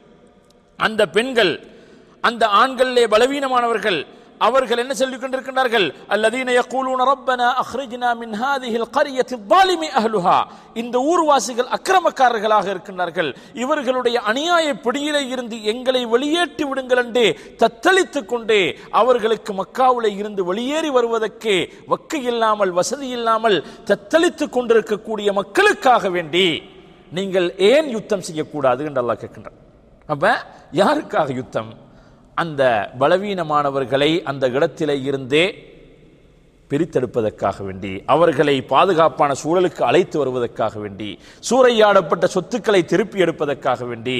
அந்த பெண்கள், அந்த ஆண்களிலே பலவீனமானவர்கள், அவர்கள் என்ன சொல்லிக் கொண்டிருக்கின்றார்கள்? அல்லதீன யகூலூன ரப்பனா அக்ரிஜ்னா மின் ஹாதிஹில் கர்யத்தி ஸாலிமி அஹ்லுஹா, இந்த ஊர்வாசிகள் அக்கிரமக்காரர்களாக இருக்கின்றார்கள், இவர்களுடைய அநியாய பிடியிலே இருந்து எங்களை வெளியேற்றி விடுங்கள் என்று தத்தளித்துக் கொண்டு அவர்களுக்கு மக்காவிலே இருந்து வெளியேறி வருவதற்கு வக்கு இல்லாமல் வசதி இல்லாமல் தத்தளித்துக் கொண்டிருக்கக்கூடிய மக்களுக்காக வேண்டி நீங்கள் ஏன் யுத்தம் செய்யக்கூடாது என்று அல்லாஹ் கேட்கின்றார். அப்ப யாருக்காக யுத்தம்? அந்த பலவீனமானவர்களை அந்த இடத்திலே இருந்தே பிரித்தெடுப்பதற்காக வேண்டி, அவர்களை பாதுகாப்பான சூழலுக்கு அழைத்து வருவதற்காக வேண்டி, சூறையாடப்பட்ட சொத்துக்களை திருப்பி எடுப்பதற்காக வேண்டி,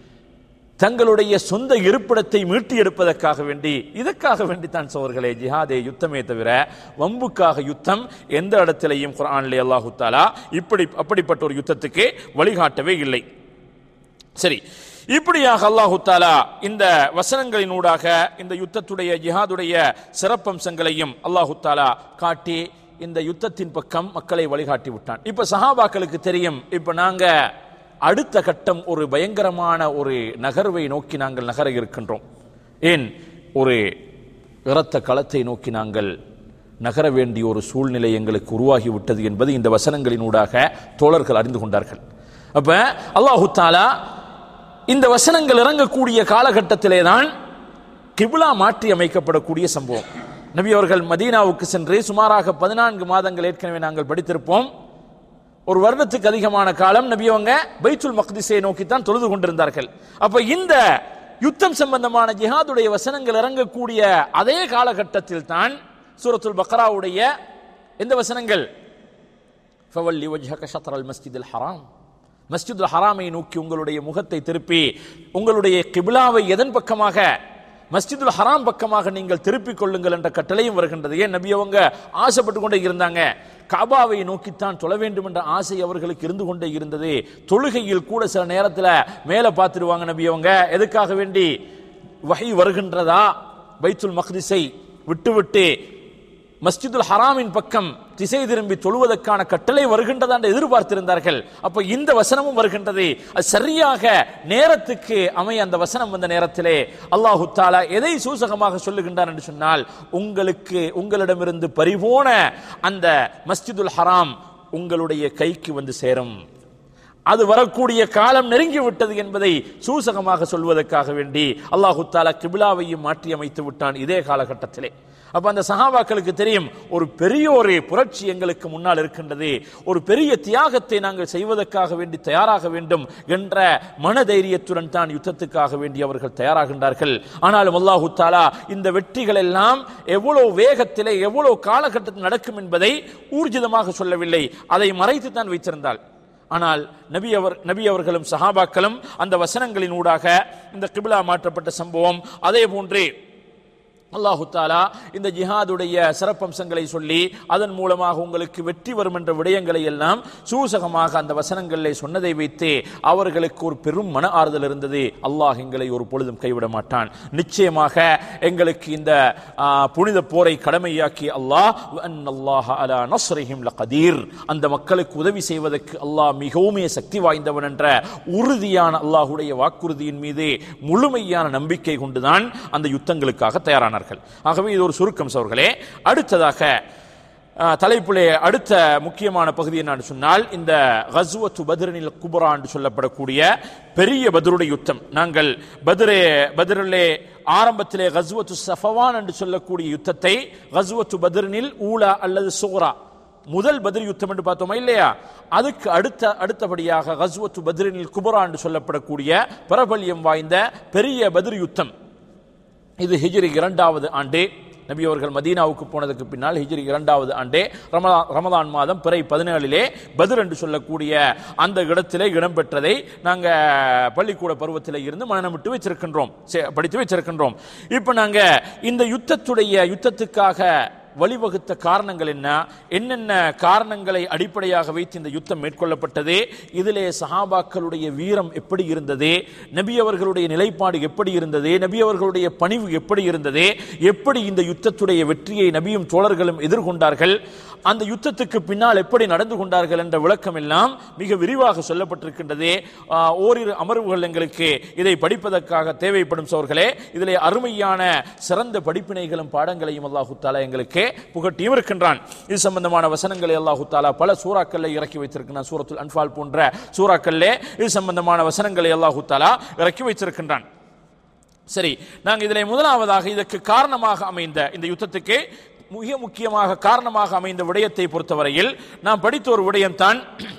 தங்களுடைய சொந்த இருப்பிடத்தை மீட்டி எடுப்பதற்காக வேண்டி, இதற்காக வேண்டித்தான் சோர்களே ஜிஹாதே யுத்தமே தவிர வம்புக்காக யுத்தம் எந்த இடத்திலேயும் குர்ஆனிலே அல்லாஹு தஆலா இப்படி அப்படிப்பட்ட ஒரு யுத்தத்துக்கு வழிகாட்டவே இல்லை. சரி, இப்படியாக அல்லாஹு தஆலா இந்த வசனங்களினூடாக இந்த யுத்தத்துடைய ஜிஹாதுடைய சிறப்பம்சங்களையும் அல்லாஹு தஆலா காட்டி இந்த யுத்தத்தின் பக்கம் மக்களை வழிகாட்டி விட்டான். இப்ப சஹாபாக்களுக்கு தெரியும், இப்ப நாங்க அடுத்த கட்டம் ஒரு பயங்கரமான ஒரு நகர்வை நோக்கி நாங்கள் நகர இருக்கின்றோம். ஏன், ஒரு இரத்த களத்தை நோக்கி நாங்கள் நகர வேண்டிய ஒரு சூழ்நிலை எங்களுக்கு உருவாகிவிட்டது என்பது இந்த வசனங்களினூடாக தோழர்கள் அறிந்து கொண்டார்கள். அப்ப அல்லாஹு தஆலா இந்த வசனங்கள் இறங்கக்கூடிய காலகட்டத்திலே தான் கிப்லா மாற்றி அமைக்கப்படக்கூடிய சம்பவம். நபி அவர்கள் மதீனாவுக்கு சென்று சுமாராக பதினான்கு மாதங்கள் ஏற்கனவே நாங்கள் படித்திருப்போம். ஒரு வருடத்துக்கு அதிகமான காலம் நபி அவங்க பைத்துல் மக்திஸை நோக்கித்தான் தொழுது கொண்டிருந்தார்கள். அப்ப இந்த யுத்தம் சம்பந்தமான ஜிஹாதுடைய வசனங்கள் இறங்கக்கூடிய அதே காலகட்டத்தில் தான் சூரத்துல் பக்ராவுடைய எந்த வசனங்கள், ஃபவல்லி வஜ்ஹக ஷத்ரல் மஸ்ஜிதுல் ஹராம், மஸ்ஜிதுல் ஹராமை நோக்கி உங்களுடைய முகத்தை திருப்பி உங்களுடைய கிப்லாவை எதன் பக்கமாக, மஸ்ஜிதுல் ஹராம் பக்கமாக நீங்கள் திருப்பிக் கொள்ளுங்கள் என்ற கட்டளையும் வருகின்றது. ஏன், நபி அவங்க ஆசைப்பட்டு கொண்டே இருந்தாங்க, காபாவை நோக்கித்தான் தொழ வேண்டும் என்ற ஆசை அவர்களுக்கு இருந்து கொண்டே இருந்தது. தொழுகையில் கூட சில நேரத்தில் மேலே பார்த்துடுவாங்க நபி அவங்க, எதுக்காக வேண்டி, வஹி வருகின்றதா, பைத்துல் மக்திஸை விட்டுவிட்டு மஸ்ஜிதுல் ஹராமின் பக்கம் திசை திரும்பி தொழுவதற்கான கட்டளை வருகின்றதா என்று எதிர்பார்த்திருந்தார்கள். அப்ப இந்த வசனமும் வருகின்றது. சரியாக நேரத்துக்கு அமைய அந்த வசனம் வந்த நேரத்திலே அல்லாஹு தஆலா எதை சூசகமாக சொல்லுகின்றார் என்று சொன்னால், உங்களுக்கு உங்களிடமிருந்து பறிபோன அந்த மஸ்ஜிதுல் ஹராம் உங்களுடைய கைக்கு வந்து சேரும், அது வரக்கூடிய காலம் நெருங்கி விட்டது என்பதை சூசகமாக சொல்வதற்காக வேண்டி அல்லாஹு தஆலா கிப்லாவையும் மாற்றி அமைத்து விட்டான் இதே காலகட்டத்திலே. அப்ப அந்த சஹாபாக்களுக்கு தெரியும், ஒரு பெரிய ஒரு புரட்சி எங்களுக்கு முன்னால் இருக்கின்றது, ஒரு பெரிய தியாகத்தை நாங்கள் செய்வதற்காக வேண்டி தயாராக வேண்டும் என்ற மனதைரியத்துடன் தான் யுத்தத்துக்காக வேண்டி அவர்கள் தயாராகின்றார்கள். ஆனாலும் அல்லாஹு தஆலா இந்த வெற்றிகள் எல்லாம் எவ்வளவு வேகத்திலே எவ்வளவு காலகட்டத்தில் நடக்கும் என்பதை ஊர்ஜிதமாக சொல்லவில்லை, அதை மறைத்து தான் வைத்திருந்தாள். ஆனால் நபி அவர் நபி அவர்களும் சஹாபாக்களும் அந்த வசனங்களின் ஊடாக இந்த கிப்லா மாற்றப்பட்ட சம்பவம், அதே போன்று அல்லாஹு தஆலா இந்த ஜிஹாதுடைய சிறப்பம்சங்களை சொல்லி அதன் மூலமாக உங்களுக்கு வெற்றி வரும் என்ற விடயங்களை எல்லாம் சூசகமாக அந்த வசனங்களிலே சொன்னதை வைத்து அவர்களுக்கு ஒரு பெரும் மன ஆறுதல் இருந்தது. அல்லாஹ் எங்களை ஒரு பொழுதும் கைவிட மாட்டான், நிச்சயமாக எங்களுக்கு இந்த புனித போரை கடமையாக்கி அல்லாஹ் அன்னல்லாஹ அலா நஸ்ரிஹிம் லகதீர், அந்த மக்களுக்கு உதவி செய்வதற்கு அல்லாஹ் மிகவும் சக்தி வாய்ந்தவன் என்ற உறுதியான அல்லாஹுடைய வாக்குறுதியின் மீது முழுமையான நம்பிக்கை கொண்டுதான் அந்த யுத்தங்களுக்காக தயாரானார். ஆகவே இது ஒரு சுருக்கம் சோர்களே. அடுத்ததாக தலைப்பிலே அடுத்த முக்கியமான பகுதி என்னன்னு சொன்னால், இந்த கஸ்வத்து பத்ரில் குப்ரா என்று சொல்லப்படக்கூடிய பெரிய பத்ருடைய யுத்தம். நாங்கள் பத்ரே பத்ரிலே ஆரம்பத்திலே கஸ்வத்து சஃபவான் என்று சொல்லக்கூடிய யுத்தத்தை கஸ்வத்து பத்ரில் ஊலா அல்லது சுக்ரா, முதல் பத்ர் யுத்தம் என்று பார்த்தோமா இல்லையா, அதுக்கு அடுத்த அடுத்தபடியாக கஸ்வத்து பத்ரில் குப்ரா என்று சொல்லப்படக்கூடிய பிரபல்யம் வாய்ந்த பெரிய பத்ர் யுத்தம். இது ஹிஜ்ரி இரண்டாவது ஆண்டு, நபி அவர்கள் மதீனாவுக்கு போனதுக்கு பின்னால் ஹிஜ்ரி இரண்டாவது ஆண்டே ரமதான் மாதம் பிறை பதினேழிலே பத்ர் என்று சொல்லக்கூடிய அந்த இடத்திலே இடம்பெற்றதை நாங்கள் பள்ளிக்கூட பருவத்திலே இருந்து மனமிட்டு வச்சிருக்கின்றோம், படித்து வச்சிருக்கின்றோம். இப்போ நாங்கள் இந்த யுத்தத்துடைய யுத்தத்துக்காக வழிவகுத்த காரணங்கள் என்ன, என்னென்ன காரணங்களை அடிப்படையாக வைத்து இந்த யுத்தம் மேற்கொள்ளப்பட்டது, இதிலே சஹாபாக்களுடைய வீரம் எப்படி இருந்தது, நபி அவர்களுடைய நிலைப்பாடு எப்படி இருந்தது, நபி அவர்களுடைய பணிவு எப்படி இருந்தது, எப்படி இந்த யுத்தத்துடைய வெற்றியை நபியும் தோழர்களும் எதிர்கொண்டார்கள், அந்த யுத்தத்துக்கு பின்னால் எப்படி நடந்து கொண்டார்கள் என்ற விளக்கம் எல்லாம் மிக விரிவாக சொல்லப்பட்டிருக்கின்றது. ஓரிரு அமர்வுகள் எங்களுக்கு இதை படிப்பதற்காக தேவைப்படும் சோர்களே. இதிலே அருமையான சிறந்த படிப்பினைகளும் பாடங்களையும் அல்லாஹு தஆலா எங்களுக்கு புகட்டியும் இருக்கின்றான். இது சம்பந்தமான வசனங்களை அல்லாஹு தஆலா பல சூறாக்களை இறக்கி வைத்திருக்கிறான். சூரத்துல் அன்ஃபால் போன்ற சூறாக்களிலே இது சம்பந்தமான வசனங்களை அல்லாஹு தஆலா இறக்கி வைத்திருக்கின்றான். சரி, நாங்கள் இதிலே முதலாவதாக இதற்கு காரணமாக அமைந்த இந்த யுத்தத்துக்கு மிக முக்கியமாக காரணமாக அமைந்த விடயத்தை பொறுத்தவரையில் நாம் படித்த ஒரு விடயம்தான்,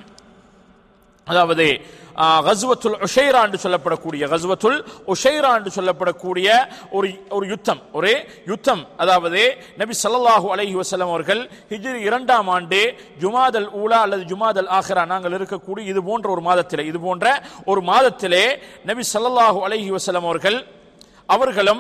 அதாவது கஸ்வத்துல் உஷைரா என்று சொல்லப்படக்கூடிய கஸ்வத்துல் உஷைரா என்று சொல்லப்படக்கூடிய ஒரு ஒரு யுத்தம் ஒரு யுத்தம் அதாவது நபி ஸல்லல்லாஹு அலைஹி வஸல்லம் அவர்கள் ஹிஜ்ரி இரண்டாம் ஆண்டு ஜுமாதல் ஊலா அல்லது ஜுமாதல் ஆஹிரா நாங்கள் இருக்கக்கூடிய இது போன்ற ஒரு மாதத்திலே இது போன்ற ஒரு மாதத்திலே நபி ஸல்லல்லாஹு அலைஹி வஸல்லம் அவர்கள் அவர்களும்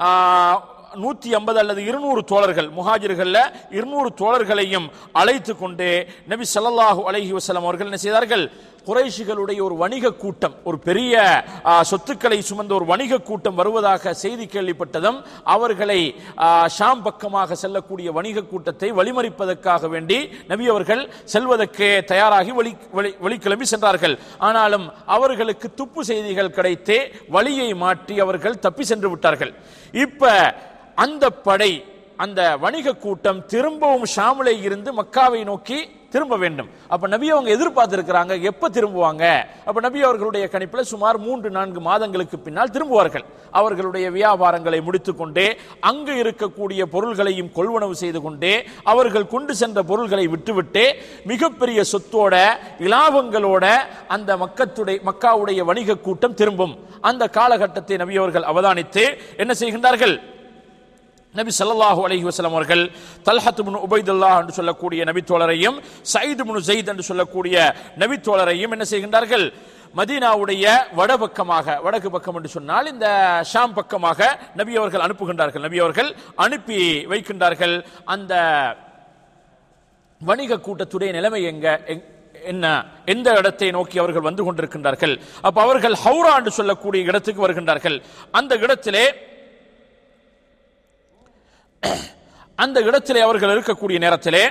நூத்தி ஐம்பது அல்லது இருநூறு தோழர்கள் முஹாஜிர்கள் இருநூறு தோழர்களையும் அழைத்து கொண்டு நபி ஸல்லல்லாஹு அலைஹி வஸல்லம் அவர்கள் என்ன செய்தார்கள், குறைஷிகளுடைய ஒரு வணிக கூட்டம், ஒரு பெரிய சொத்துக்களை சுமந்த ஒரு வணிக கூட்டம் வருவதாக செய்தி கேள்விப்பட்டதும் அவர்களை ஷாம் பக்கமாக செல்லக்கூடிய வணிக கூட்டத்தை வழிமறிப்பதற்காக வேண்டி நபி அவர்கள் செல்வதற்கு தயாராகி வழி வழிக்கிளம்பி சென்றார்கள். ஆனாலும் அவர்களுக்கு துப்பு செய்திகள் கிடைத்தே வழியை மாற்றி அவர்கள் தப்பி சென்று விட்டார்கள். இப்ப அந்த படை, அந்த வணிக கூட்டம் திரும்பவும் ஷாமிலே இருந்து மக்காவை நோக்கி திரும்ப வேண்டும். அப்ப நபி அவங்க எதிர்பார்த்திருக்கிறாங்க எப்ப திரும்புவாங்க. அப்ப நபி அவர்களுடைய கணிப்புல சுமார் மூன்று நான்கு மாதங்களுக்கு பின்னால் திரும்புவார்கள். அவர்களுடைய வியாபாரங்களை முடித்துக் கொண்டே, அங்கு இருக்கக்கூடிய பொருள்களையும் கொள்வனவு செய்து கொண்டே, அவர்கள் கொண்டு சென்ற பொருள்களை விட்டுவிட்டே மிகப்பெரிய சொத்தோட இலாபங்களோட அந்த மக்கத்துடைய மக்காவுடைய வணிக கூட்டம் திரும்பும். அந்த காலகட்டத்தை நபி அவர்கள் அவதானித்து என்ன செய்கின்றார்கள்? நபி ஸல்லல்லாஹு அலைஹி வஸல்லம் அவர்கள் தல்ஹத் இப்னு உபைதுல்லாஹ் என்று சொல்லக்கூடிய நபித்தோழரையும் சயீத் இப்னு ஸைத் என்று சொல்லக்கூடிய நபித்தோழரையும் என்ன செய்கின்றார்கள்? மதீனாவுடைய வடபக்கமாக, வடக்கு பக்கம் என்று சொன்னால் இந்த ஷாம் பக்கமாக நபி அவர்கள் அனுப்புகின்றார்கள். நபி அவர்கள் அனுப்பி வைக்கின்றார்கள். அந்த வணிக கூட்டத்துடைய நிலைமை எங்க என்ன, எந்த இடத்தை நோக்கி அவர்கள் வந்து கொண்டிருக்கின்றார்கள்? அப்ப அவர்கள் ஹௌரா என்று சொல்லக்கூடிய இடத்துக்கு வருகின்றார்கள். அந்த இடத்திலே அந்த இடத்திலே அவர்கள் இருக்கக்கூடிய நேரத்திலே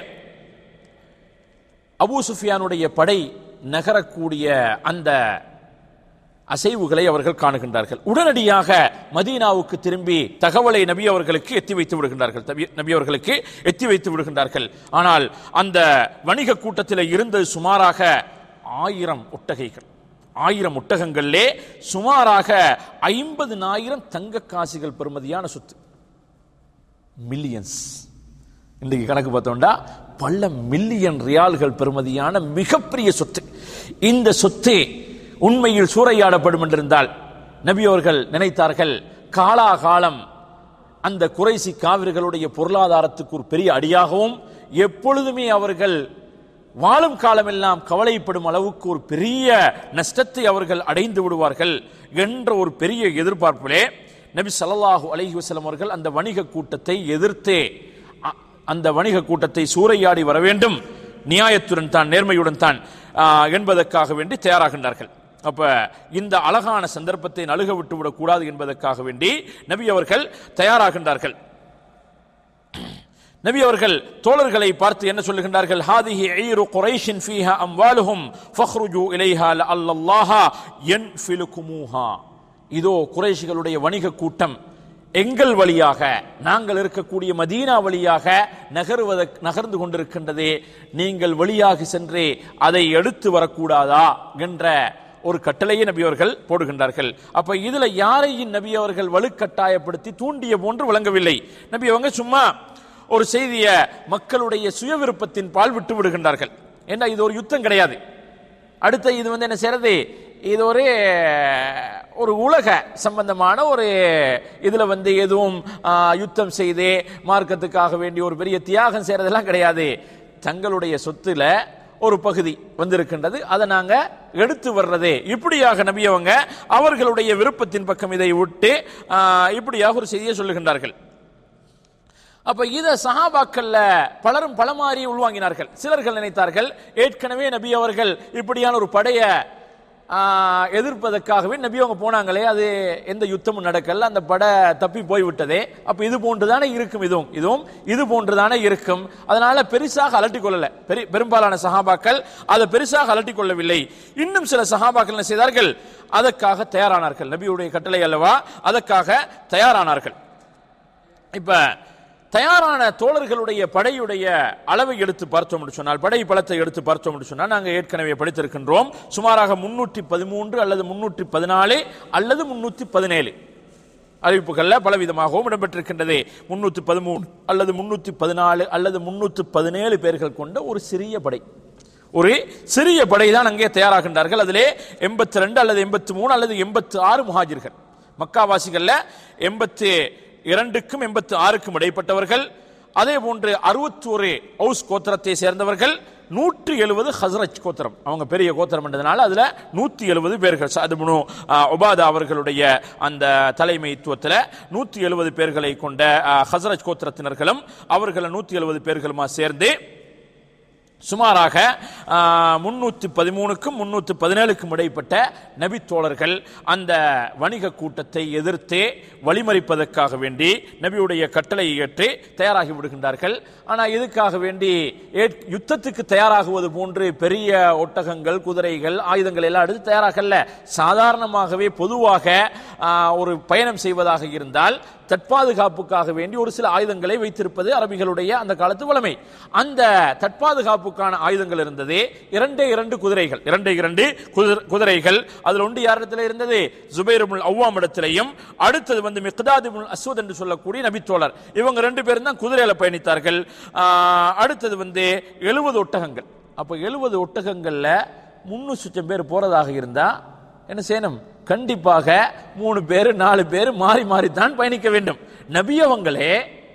அபூ சுஃபியானுடைய படை நகரக்கூடிய அந்த அசைவுகளை அவர்கள் காணுகின்றார்கள். உடனடியாக மதீனாவுக்கு திரும்பி தகவலை நபி அவர்களுக்கு எத்தி வைத்து விடுகின்றார்கள் நபி அவர்களுக்கு எத்தி வைத்து விடுகின்றார்கள். ஆனால் அந்த வணிக கூட்டத்தில் இருந்தது சுமாராக ஆயிரம் ஒட்டகைகள். ஆயிரம் ஒட்டகங்களிலே சுமாராக ஐம்பதுனாயிரம் தங்க காசுகள் பெறுமதியான சொத்து. மில்லியன்ஸ், இன்றைக்கு கணக்கு பார்த்தோம்னா பல மில்லியன் ரியால்கள் பெறுமதியான மிகப்பெரிய சொத்து. இந்த சொத்து உண்மையில் சூறையாடப்படும் என்றிருந்தால் நபி அவர்கள் நினைத்தார்கள், காலாகாலம் அந்த குறைசி காவிர்களுடைய பொருளாதாரத்துக்கு ஒரு பெரிய அடியாகவும், எப்பொழுதுமே அவர்கள் வாழும் காலமெல்லாம் கவலைப்படும் அளவுக்கு ஒரு பெரிய நஷ்டத்தை அவர்கள் அடைந்து விடுவார்கள் என்ற ஒரு பெரிய எதிர்பார்ப்பிலே நபி ஸல்லல்லாஹு அலைஹி வஸல்லம் அவர்கள் அந்த வணிக கூட்டத்தை எதிர்த்தே, அந்த வணிக கூட்டத்தை சூறையாடி வர வேண்டும், நியாயத்துடன் தான், நேர்மையுடன் தான் என்பதற்காக வேண்டி தயாராகின்றார்கள். அப்ப இந்த அழகான சந்தர்ப்பத்தை நழுக விட்டுவிடக் கூடாது என்பதற்காக வேண்டி நபி அவர்கள் தயாராகின்றார்கள். நபி அவர்கள் தோழர்களை பார்த்து என்ன சொல்லுகின்றார்கள்? ஹாதிஹி ஈரு குரைஷின் ஃபீஹா அம்வாலுஹும் ஃபக்ருஜு இலைஹா லஅல்லல்லாஹ யன்ஃபிலுகுமூஹா. இதோ குறைஷிகளுடைய வணிக கூட்டம் எங்கள் வழியாக, நாங்கள் இருக்கக்கூடிய மதீனா வழியாக நகர்வத நகர்ந்து கொண்டிருக்கின்றதே, நீங்கள் வழியாக சென்றே அதை எடுத்து வரக்கூடாதா என்ற ஒரு கட்டளையை நபி அவர்கள் போடுகின்றார்கள். அப்ப இதுல யாரையும் நபி அவர்கள் வலுக்கட்டாயப்படுத்தி தூண்டிய போன்று விளங்கவில்லை. நபி அவங்க சும்மா ஒரு செய்தியை மக்களுடைய சுய விருப்பத்தின் பால் விட்டு விடுகின்றார்கள். ஏன்னா இது ஒரு யுத்தம் கிடையாது. அடுத்த இது வந்து என்ன செய்யறது, இது ஒரு ஒரு உலக சம்பந்தமான ஒரு இதுல வந்து எதுவும் யுத்தம் செய்தே மார்க்கத்துக்காக வேண்டிய ஒரு பெரிய தியாகம் செய்யறதெல்லாம் கிடையாது. தங்களுடைய சொத்துல ஒரு பகுதி வந்திருக்கின்றது, அதை நாங்க எடுத்து வர்றதே, இப்படியாக நபி அவங்க அவர்களுடைய விருப்பத்தின் பக்கம் இதை விட்டு இப்படியாக ஒரு செய்தியை சொல்லுகின்றார்கள். அப்ப இத சஹாபாக்கள்ல பலரும் பலமாறி உள்வாங்கினார்கள். சிலர்கள் நினைத்தார்கள், ஏற்கனவே நபி அவர்கள் இப்படியான ஒரு படைய எதிர்ப்பதற்காகவே நபி அவங்க போனாங்களே, அது எந்த யுத்தமும் நடக்கல, அந்த படை தப்பி போய்விட்டதே, அப்ப இது போன்றுதானே இருக்கும், இதுவும் இதுவும் இது போன்றுதானே இருக்கும், அதனால பெருசாக அலட்டிக் கொள்ளல. பெரும்பாலான சஹாபாக்கள் அதை பெருசாக அலட்டிக் கொள்ளவில்லை. இன்னும் சில சஹாபாக்கள் என்ன செய்தார்கள், அதற்காக தயாரானார்கள். நபியுடைய கட்டளை அல்லவா, அதற்காக தயாரானார்கள். இப்ப தயாரான தோழர்களுடைய படையுடைய அளவை எடுத்து பார்த்தோம் என்று சொன்னால், படை பலத்தை எடுத்து பார்த்தோம் என்று சொன்னால், நாங்கள் ஏற்கனவே படித்திருக்கின்றோம், சுமாராக முன்னூற்றி பதிமூன்று அல்லது முன்னூற்றி பதினாலு அல்லது முன்னூற்றி பதினேழு அறிவிப்புகள்ல பலவிதமாகவும் இடம்பெற்றிருக்கின்றது. முன்னூற்றி பதிமூணு அல்லது முன்னூற்றி பதினாலு அல்லது முன்னூற்றி பதினேழு பேர்கள் கொண்ட ஒரு சிறிய படை, ஒரு சிறிய படை தான் அங்கே தயாராகின்றார்கள். அதிலே எண்பத்தி ரெண்டு அல்லது எண்பத்தி மூணு அல்லது எண்பத்தி ஆறு முஹாஜிர்கள், மக்காவாசிகள்ல எண்பத்தி இரண்டுக்கும் எண்பத்தி ஆறுக்கும் இடைப்பட்டவர்கள், அதே போன்று அறுபத்தி ஒரு ஔஸ் கோத்திரத்தை சேர்ந்தவர்கள், நூற்றி எழுபது ஹஸ்ரஜ் கோத்திரம், அவங்க பெரிய கோத்திரம் என்றதுனால அதுல நூத்தி எழுபது பேர்கள், சஅத் இப்னு உபாதா அவர்களுடைய அந்த தலைமைத்துவத்தில் நூத்தி எழுபது பேர்களை கொண்ட ஹஸ்ரஜ் கோத்திரத்தினர்களும் அவர்கள் நூத்தி எழுபது பேர்களுமா சேர்ந்து சுமாராக முன்னூத்தி பதிமூணுக்கும் முன்னூத்தி பதினேழுக்கும் இடைப்பட்ட நபித்தோழர்கள் அந்த வணிக கூட்டத்தை எதிர்த்து வழிமறிப்பதற்காக வேண்டி நபியுடைய கட்டளையை ஏற்று தயாராகி விடுகின்றார்கள். ஆனால் இதுக்காக வேண்டி யுத்தத்துக்கு தயாராகுவது போன்று பெரிய ஒட்டகங்கள், குதிரைகள், ஆயுதங்கள் எல்லாம் எடுத்து தயாராகல. சாதாரணமாகவே பொதுவாக ஒரு பயணம் செய்வதாக இருந்தால் தற்பாதுகாப்புக்காக வேண்டி ஒரு சில ஆயுதங்களை வைத்திருப்பது அரபிகளுடைய அந்த காலத்து வழமை. அந்த தற்பாதுகாப்புக்கான ஆயுதங்கள் இருந்தது. இரண்டே இரண்டு குதிரைகள் இரண்டே இரண்டு குதிரைகள் அதில் ஒன்று யாரிடத்தில் இருந்தது? ஜுபைர் இப்னுல் அவ்வாம் இடத்திலையும், அடுத்தது வந்து மிக்தாத் இப்னுல் அஸ்வத் என்று சொல்லக்கூடிய நபித்தோழர். இவங்க ரெண்டு பேரும் தான் குதிரையில பயணித்தார்கள். அடுத்தது வந்து எழுபது ஒட்டகங்கள். அப்ப எழுபது ஒட்டகங்கள்ல முன்னூறு லட்சம் பேர் போறதாக இருந்தா என்ன செய்யணும்? கண்டிப்பாக மூணு பேரு நாலு பேர் மாறி மாறித்தான் பயணிக்க வேண்டும். நபி அவங்களே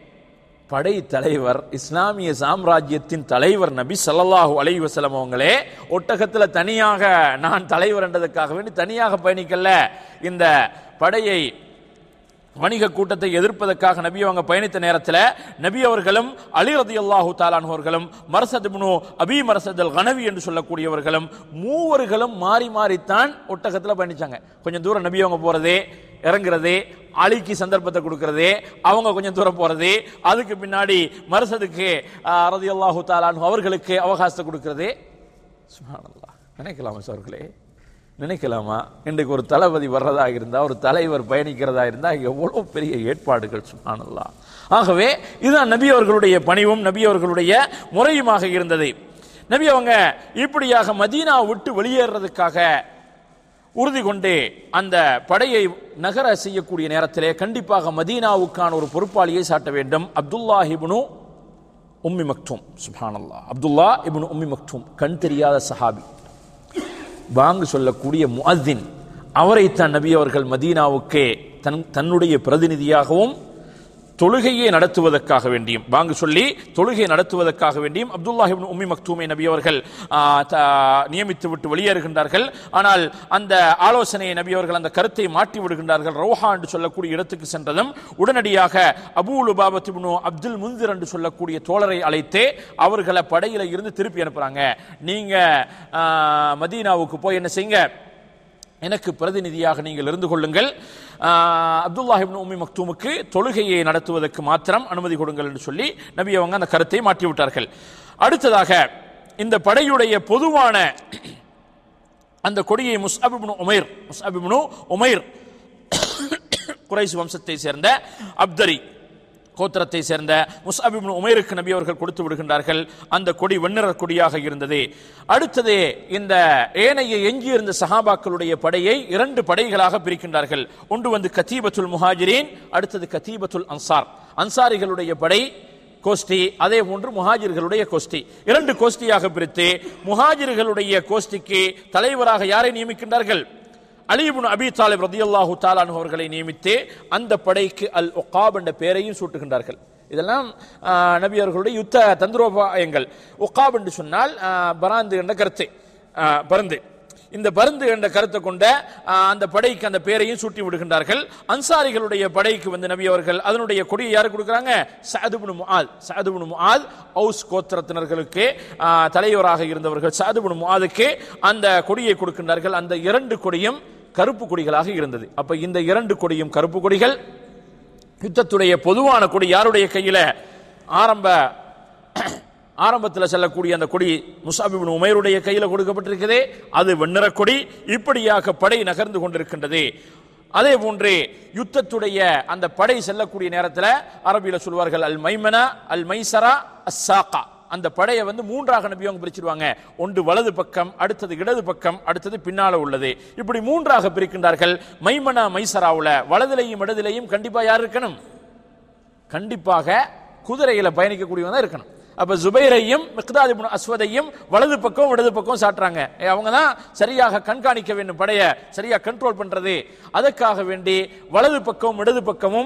படை தலைவர், இஸ்லாமிய சாம்ராஜ்யத்தின் தலைவர் நபி ஸல்லல்லாஹு அலைஹி வஸல்லம் அவங்களே ஒட்டகத்துல தனியாக நான் தலைவர் என்றதுக்காக வேண்டி தனியாக பயணிக்கல. இந்த படையை வணிக கூட்டத்தை எதிர்ப்பதற்காக நபி அவங்க பயணித்த நேரத்தில் நபி அவர்களும் அலி ரலியல்லாஹு தஆலா அன்ஹு அவர்களும் மர்சத் இப்னு அபி மர்சத் அல் கனவி என்று சொல்லக்கூடியவர்களும் மூவர்களும் மாறி மாறித்தான் ஒட்டகத்தில் பயணிச்சாங்க. கொஞ்சம் தூரம் நபி அவங்க போறதே, இறங்குறது, அலிக்கு சந்தர்ப்பத்தை கொடுக்கிறது, அவங்க கொஞ்சம் தூரம் போறது, அதுக்கு பின்னாடி மர்சதுக்கு ரலியல்லாஹு தஆலா அன்ஹு அவர்களுக்கு அவகாசத்தை கொடுக்கிறது. சுப்ஹானல்லாஹ், நினைக்கலாமா அவர்களே? நினைக்கலாமா? இன்றைக்கு ஒரு தளபதி வர்றதாக இருந்தா, ஒரு தலைவர் பயணிக்கிறதா இருந்தா எவ்வளவு பெரிய ஏற்பாடுகள். சுப்ஹானல்லாஹ். ஆகவே இதுதான் நபி அவர்களுடைய பணிவும் நபி அவர்களுடைய முறையுமாக இருந்தது. நபி அவங்க இப்படியாக மதீனா விட்டு வெளியேறதுக்காக உறுதி கொண்டு அந்த படையை நகர செய்யக்கூடிய நேரத்திலே கண்டிப்பாக மதீனாவுக்கான ஒரு பொறுப்பாளியை சாட்ட வேண்டும். அப்துல்லா இப்னு உம்மி மக்தூம். சுப்ஹானல்லாஹ். அப்துல்லா இப்னு உம்மி மக்தூம், கண் தெரியாத சஹாபி, பாங்கு சொல்லக்கூடிய முஅத்தின். அவரைத்தான் நபி அவர்கள் மதீனாவுக்கு தன் தன்னுடைய பிரதிநிதியாகவும் தொழுகையை நடத்துவதற்காக வேண்டியும், பாங்கு சொல்லி தொழுகை நடத்துவதற்காக வேண்டியும் அப்துல்லாஹ் இப்னு உம்மி மக்தூமை நபி அவர்கள் நியமித்து விட்டு வெளியேறுகின்றார்கள். ஆனால் அந்த ஆலோசனையை நபி அவர்கள் அந்த கருத்தை மாற்றி விடுகின்றார்கள். ரௌஹா என்று சொல்லக்கூடிய இடத்துக்கு சென்றதும் உடனடியாக அபூ லுபாபத் இப்னு அப்துல் முன்திர் என்று சொல்லக்கூடிய தோழரை அழைத்து அவர்களை படையில இருந்து திருப்பி அனுப்புறாங்க. நீங்க மதீனாவுக்கு போய் என்ன செய்யுங்க, எனக்கு பிரதிநிதியாக நீங்கள் இருந்து கொள்ளுங்கள். அப்துல்லாஹ் இப்னு உம்மி மக்தூமுக்கு தொழுகையை நடத்துவதற்கு மாத்திரம் அனுமதி கொடுங்கள் என்று சொல்லி நபி அவங்க அந்த கருத்தை மாற்றி விட்டார்கள். அடுத்ததாக இந்த படையுடைய பொதுவான அந்த கொடியை முஸ்அப் இப்னு உமைர் முஸ்அப் இப்னு உமைர் குறைஷ் வம்சத்தை சேர்ந்த அப்தரி கோத்திரத்தை சேர்ந்த முஸ்அப் இப்னு உமைருக்கு நபி அவர்கள் கொடுத்து விடுகின்றார்கள். அந்த கொடி வெண்ணிற கொடியாக இருந்தது. அடுத்தது இந்த ஏனைய எஞ்சியிருந்த சஹாபாக்களுடைய படையை இரண்டு படைகளாக பிரிக்கின்றார்கள். ஒன்று வந்து கதீபத்துல் முஹாஜிரின், அடுத்தது கதீபத்துல் அன்சார். அன்சாரிகளுடைய படை கோஷ்டி, அதே போன்று முஹாஜிர்களுடைய கோஷ்டி, இரண்டு கோஷ்டியாக பிரித்து முஹாஜிர்களுடைய கோஷ்டிக்கு தலைவராக யாரை நியமிக்கின்றார்கள்? அலி இப்னு அபி தாலிப் ரலியல்லாஹு தஆலா அன்ஹு அவர்களை நியமித்து அந்த படைக்கு அல் உகாப் என்ற பெயரையும் சூட்டுகின்றார்கள். இதெல்லாம் நபி அவர்களுடைய யுத்த தந்திரோபாயங்கள். உகாப் என்று சொன்னால் பராந்து என்ற கருத்து, பருந்து. இந்த பருந்து என்ற கருத்தை கொண்ட அந்த படைக்கு அந்த பெயரையும் சூட்டி விடுகின்றார்கள். அன்சாரிகளுடைய படைக்கு வந்து நபி அவர்கள் அதனுடைய கொடியை யாரு கொடுக்கிறாங்க? சஅத் இப்னு முஆத். சஅத் இப்னு முஆத் ஔஸ் கோத்திரத்தினர்களுக்கு தலைவராக இருந்தவர்கள். சஅத் இப்னு முஆதுக்கு அந்த கொடியை கொடுக்கின்றார்கள். அந்த இரண்டு கொடியும் கருப்பு கொடிகளாக இருந்தது. அப்ப இந்த இரண்டு கொடியும் கருப்பு கொடிகள். யுத்தத்துடைய பொதுவான கொடி யாருடைய கையில? ஆரம்ப ஆரம்பத்தில் செல்லக்கூடிய அந்த கொடி முஸ்அப் இப்னு உமைருடைய கையில் கொடுக்கப்பட்டிருக்கிறது. அது வெண்ணிற கொடி. இப்படியாக படை நகர்ந்து கொண்டிருக்கின்றது. அதே போன்று யுத்தத்துடைய அந்த படை செல்லக்கூடிய நேரத்தில் அரபியில சொல்வார்கள் அல் மைமனா அல் மைசரா அஸ்ஸாகா. அந்த படையை வந்து மூன்றாக நபி அவங்க பிரிச்சிருவாங்க. ஒன்று வலது பக்கம், அடுத்தது இடது பக்கம், அடுத்தது பின்னால உள்ளது. இப்படி மூன்றாக பிரிக்கின்றார்கள். மைமனா மைசராவுல வலதிலையும் இடதிலையும் கண்டிப்பா யார் இருக்கணும்? கண்டிப்பாக குதிரையில பயணிக்கக்கூடியவங்க தான் இருக்கணும். அப்ப ஜுபைரையும் மிக்தாத் இப்னு அஸ்வதையும் வலது பக்கம் இடது பக்கம் சாட்டுறாங்க. அவங்க தான் சரியாக கண்காணிக்க வேண்டும், படைய சரியா கண்ட்ரோல் பண்றது. அதற்காக வேண்டி வலது பக்கமும் இடது பக்கமும்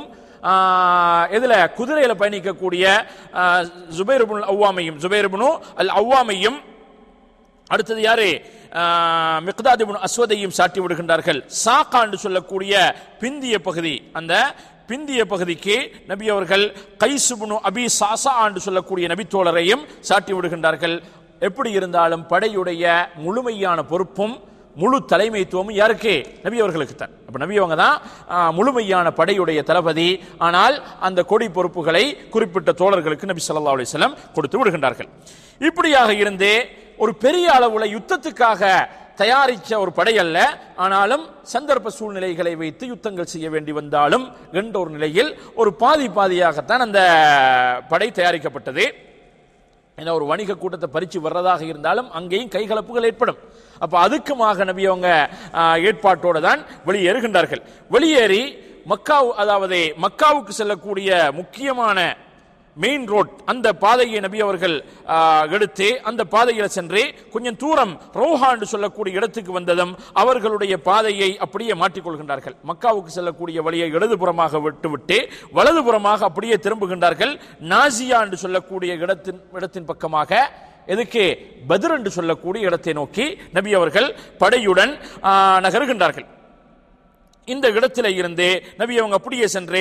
எதுல குதிரையில பயணிக்கக்கூடிய ஜுபைர் இப்னு அவ்வாமையும் ஜுபைர் இப்னு அல் அவ்வாமையும் அடுத்தது யாரு மிக்தாத் இப்னு அஸ்வதையும் சாட்டி விடுகின்றார்கள். சாகா என்று சொல்லக்கூடிய பிந்திய பகுதி, அந்த பிந்திய பகுதிக்கு நபி அவர்கள் கைஸ் இப்னு அபி சாசா என்று சொல்லக்கூடிய நபி தோழரையும் சாட்டி விடுகின்றார்கள். எப்படி இருந்தாலும் படையுடைய முழுமையான பொறுப்பும் முழு தலைமைத்துவமும் யாருக்கு? நபி அவர்களுக்கு தான். அப்ப நபி அவங்க தான் முழுமையான படையுடைய தளபதி. ஆனால் அந்த கொடி பொறுப்புகளை குறிப்பிட்ட தோழர்களுக்கு நபி ஸல்லல்லாஹு அலைஹி வஸல்லம் கொடுத்து விடுகின்றார்கள். இப்படியாக இருந்தே ஒரு பெரிய அளவுல யுத்தத்துக்காக தயாரித்த ஒரு படை அல்ல, ஆனாலும் சந்தர்ப்ப சூழ்நிலைகளை வைத்து யுத்தங்கள் செய்ய வேண்டி வந்தாலும் என்ற ஒரு நிலையில் ஒரு பாதி பாதியாகத்தான் அந்த படை தயாரிக்கப்பட்டது. ஏன்னா ஒரு வணிக கூட்டத்தை பறிச்சு வர்றதாக இருந்தாலும் அங்கேயும் கைகலப்புகள் ஏற்படும். அப்ப அதுக்குமாக நபி அவங்க ஏற்பாட்டோடு தான் வெளியேறுகின்றார்கள். வெளியேறி மக்கா, அதாவது மக்காவுக்கு செல்லக்கூடிய முக்கியமான மெயின் ரோட், அந்த பாதையை நபி அவர்கள் எடுத்து அந்த பாதையில் சென்று கொஞ்சம் தூரம் ரோஹா என்று சொல்லக்கூடிய இடத்துக்கு வந்ததும் அவர்களுடைய பாதையை அப்படியே மாற்றிக்கொள்கின்றார்கள். மக்காவுக்கு செல்லக்கூடிய வழியை இடதுபுறமாக விட்டுவிட்டு வலதுபுறமாக அப்படியே திரும்புகின்றார்கள். நாசியா என்று சொல்லக்கூடிய இடத்தின் இடத்தின் பக்கமாக, எதுக்கு? பத்ர் என்று சொல்லக்கூடிய இடத்தை நோக்கி நபி அவர்கள் படையுடன் நகருகின்றார்கள். இந்த இடத்தில இருந்து நபி அவங்க அப்படியே சென்று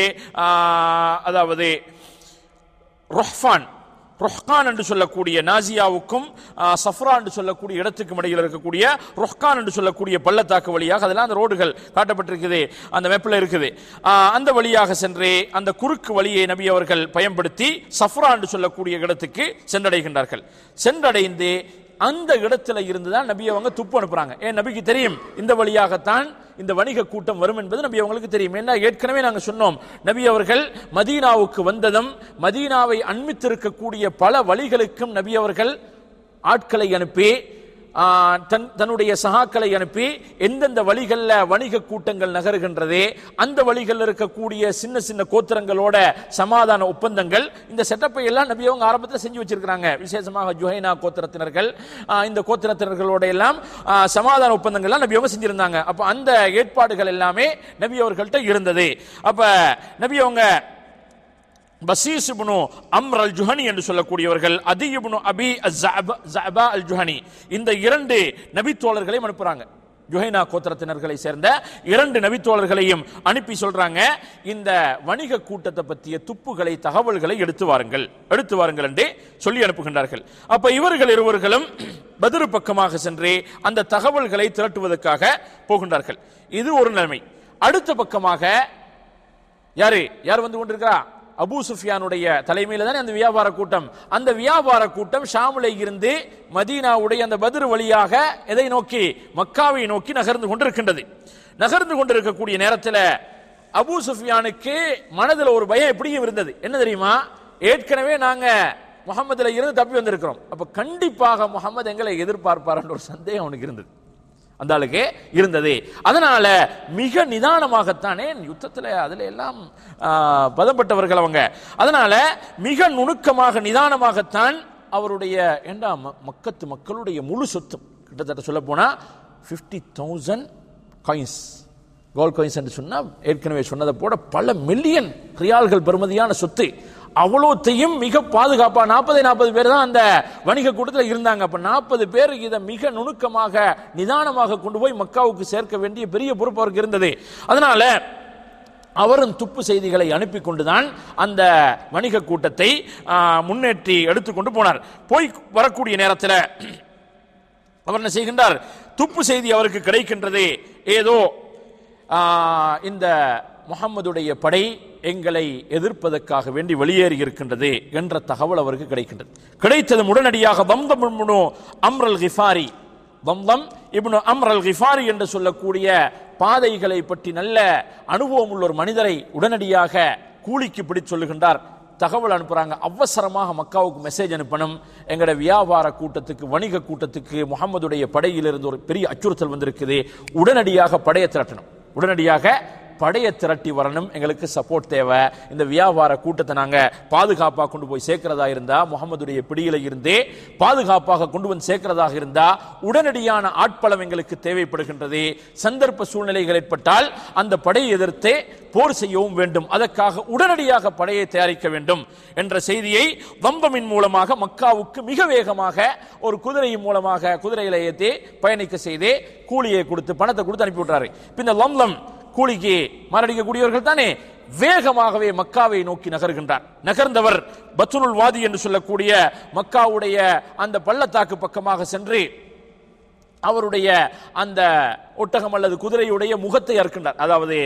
அதாவது ரொஹ்பான் ரொஹ்கான் என்று சொல்லக்கூடிய நாசியாவுக்கும் சஃப்ரா என்று சொல்லக்கூடிய இடத்துக்கும் இடையில் இருக்கக்கூடிய ரொஹ்கான் என்று சொல்லக்கூடிய பள்ளத்தாக்கு வழியாக, அதெல்லாம் அந்த ரோடுகள் காட்டப்பட்டிருக்குது, அந்த மேப்பில் இருக்குது. அந்த வழியாக சென்று அந்த குறுக்கு வழியை நபி அவர்கள் பயன்படுத்தி சஃப்ரா என்று சொல்லக்கூடிய இடத்துக்கு சென்றடைகின்றார்கள். சென்றடைந்து அந்த இடத்துல இருந்துதான் நபி அவங்க துப்பு அனுப்புறாங்க. ஏன் நபிக்கு தெரியும் இந்த வழியாகத்தான் இந்த வணிக கூட்டம் வரும் என்பது நபி அவங்களுக்கு தெரியும். என்ன, ஏற்கனவே நாங்கள் சொன்னோம், நபி அவர்கள் மதீனாவுக்கு வந்ததும் மதீனாவை அண்மித்திருக்கக்கூடிய பல வழிகளுக்கும் நபி அவர்கள் ஆட்களை அனுப்பி தன்னுடைய சகாக்களை அனுப்பி எந்தெந்த வழிகளில் வணிக கூட்டங்கள் நகருகின்றதே அந்த வழிகளில் இருக்கக்கூடிய சின்ன சின்ன கோத்திரங்களோட சமாதான ஒப்பந்தங்கள், இந்த செட்டப்பை எல்லாம் நபி அவங்க ஆரம்பத்தில் செஞ்சு வச்சிருக்கிறாங்க. விசேஷமாக ஜுஹைனா கோத்திரத்தினர்கள், இந்த கோத்திரத்தினர்களோட எல்லாம் சமாதான ஒப்பந்தங்கள்லாம் நபி அவங்க செஞ்சிருந்தாங்க. அப்ப அந்த ஏற்பாடுகள் எல்லாமே நபி அவர்கள்ட்ட இருந்தது. அப்ப நபி அவங்க பசீஸ் இப்னு அம்ர் அல் ஜுஹனி என்று சொல்லக்கூடியவர்கள், அதி இப்னு அபி ஸஅபா அல் ஜுஹனி, இந்த இரண்டு நபித்தோழர்களையும் அனுப்புறாங்க. ஜுஹைனா கோத்திரத்தினர்களை சேர்ந்த இரண்டு நபித்தோழர்களையும் அனுப்பி சொல்றாங்க, இந்த வணிக கூட்டத்தை பற்றிய துப்புகளை தகவல்களை எடுத்து வாருங்கள் எடுத்து வாருங்கள் என்று சொல்லி அனுப்புகின்றார்கள். அப்ப இவர்கள் இருவர்களும் பத்ர் பக்கமாக சென்று அந்த தகவல்களை திரட்டுவதற்காக போகின்றார்கள். இது ஒரு நிலைமை. அடுத்த பக்கமாக யாரு யார் வந்து கொண்டிருக்கிறா? அபூ சுஃபியானுடைய தலைமையில் தானே அந்த வியாபார கூட்டம். அந்த வியாபார கூட்டம் ஷாமுலை இருந்து மதீனாவுடைய அந்த பத்ர் வழியாக எதை நோக்கி? மக்காவை நோக்கி நகர்ந்து கொண்டிருக்கின்றது. நகர்ந்து கொண்டிருக்கக்கூடிய நேரத்தில் அபூ சுஃபியானுக்கு மனதில் ஒரு பயம் எப்படியும் இருந்தது. என்ன தெரியுமா? ஏற்கனவே நாங்க முகமதுல இருந்து தப்பி வந்திருக்கிறோம், அப்ப கண்டிப்பாக முகமது எங்களை எதிர்பார்ப்பார் என்ற ஒரு சந்தேகம் அவனுக்கு இருந்தது, அந்த ஆளுக்கு இருந்தது. அதனால மிக நிதானமாகத்தானே யுத்தத்தில் அதுல எல்லாம் பதப்பட்டவர்கள் அவங்க. அதனால மிக நுணுக்கமாக நிதானமாகத்தான் அவருடைய ஏண்டா மக்கத்து மக்களுடைய முழு சொத்து கிட்டத்தட்ட சொல்ல போனா fifty thousand coins, gold coins என்று சொன்னா ஏற்கனவே சொன்னதை போட பல மில்லியன் ரியால்கள் பெறுமதியான சொத்து, அவ்வளோத்தையும் மிக பாதுகாப்பா நாற்பது நாற்பது பேர் தான் அந்த வணிக கூட்டத்தில் இருந்தாங்க. அப்ப நாற்பது பேர் இதை மிக நுணுக்கமாக நிதானமாக கொண்டு போய் மக்காவுக்கு சேர்க்க வேண்டிய பெரிய பொறுப்பு அவருக்கு இருந்தது. அதனால அவரும் துப்பு செய்திகளை அனுப்பி கொண்டுதான் அந்த வணிக கூட்டத்தை முன்னேற்றி எடுத்துக்கொண்டு போனார். போய் வரக்கூடிய நேரத்தில் அவர் என்ன செய்கின்றார்? துப்பு செய்தி அவருக்கு கிடைக்கின்றது, ஏதோ இந்த முஹம்மதுடைய படை எங்களை எதிர்ப்பதற்காக வேண்டி வெளியேறி இருக்கின்றது என்ற தகவல் அவருக்கு கிடைக்கின்றது. கிடைத்தது உடனடியாக தம்தம் இப்னு அம்ர் அல் கிஃபாரி, தம்தம் இப்னு அம்ர் அல் கிஃபாரி என்று சொல்லக்கூடிய பாதைகளை பற்றி நல்ல அனுபவம் உள்ள ஒரு மனிதரை உடனடியாக கூலிக்கு பிடித்து சொல்லுகின்றார். தகவல் அனுப்புறாங்க, அவசரமாக மக்காவுக்கு மெசேஜ் அனுப்பணும், எங்கட வியாபார கூட்டத்துக்கு வணிக கூட்டத்துக்கு முஹம்மதுடைய படையிலிருந்து ஒரு பெரிய அச்சுறுத்தல் வந்திருக்குது, உடனடியாக படையை திரட்டணும், உடனடியாக படையை திரட்டி வரணும், எங்களுக்கு சப்போர்ட் தேவை, இந்த வியாபார கூட்டத்தை நாங்க பாதுகாப்பாக கொண்டு போய் சேர்க்கிறதா இருந்தா, முகமதுடைய பிடியில இருந்தே பாதுகாப்பாக கொண்டு வந்து சேர்க்கிறதாக இருந்தா உடனடியான ஆட்பலம் எங்களுக்கு தேவைப்படுகின்றது. சந்தர்ப்ப சூழ்நிலைகள் ஏற்பட்டால் அந்த படையை எதிர்த்து போர் செய்யவும் வேண்டும், அதற்காக உடனடியாக படையை தயாரிக்க வேண்டும் என்ற செய்தியை தம்தமின் மூலமாக மக்காவுக்கு மிக வேகமாக ஒரு குதிரையின் மூலமாக குதிரையில ஏற்றி பயணிக்க செய்து கூலியை கொடுத்து பணத்தை கொடுத்து அனுப்பி விட்டாரு. இந்த லம்லம் கூலிக்கு மாரடிக்கக்கூடியவர்கள் தானே, வேகமாகவே மக்காவை நோக்கி நகர்கின்றார். நகர்ந்தவர் பத்னுல் வாதி என்று சொல்லக்கூடிய மக்காவுடைய அந்த பள்ளத்தாக்கு பக்கமாக சென்று அவருடைய அந்த ஒட்டகம் அல்லது குதிரையுடைய முகத்தை அறுக்கின்றார். அதாவது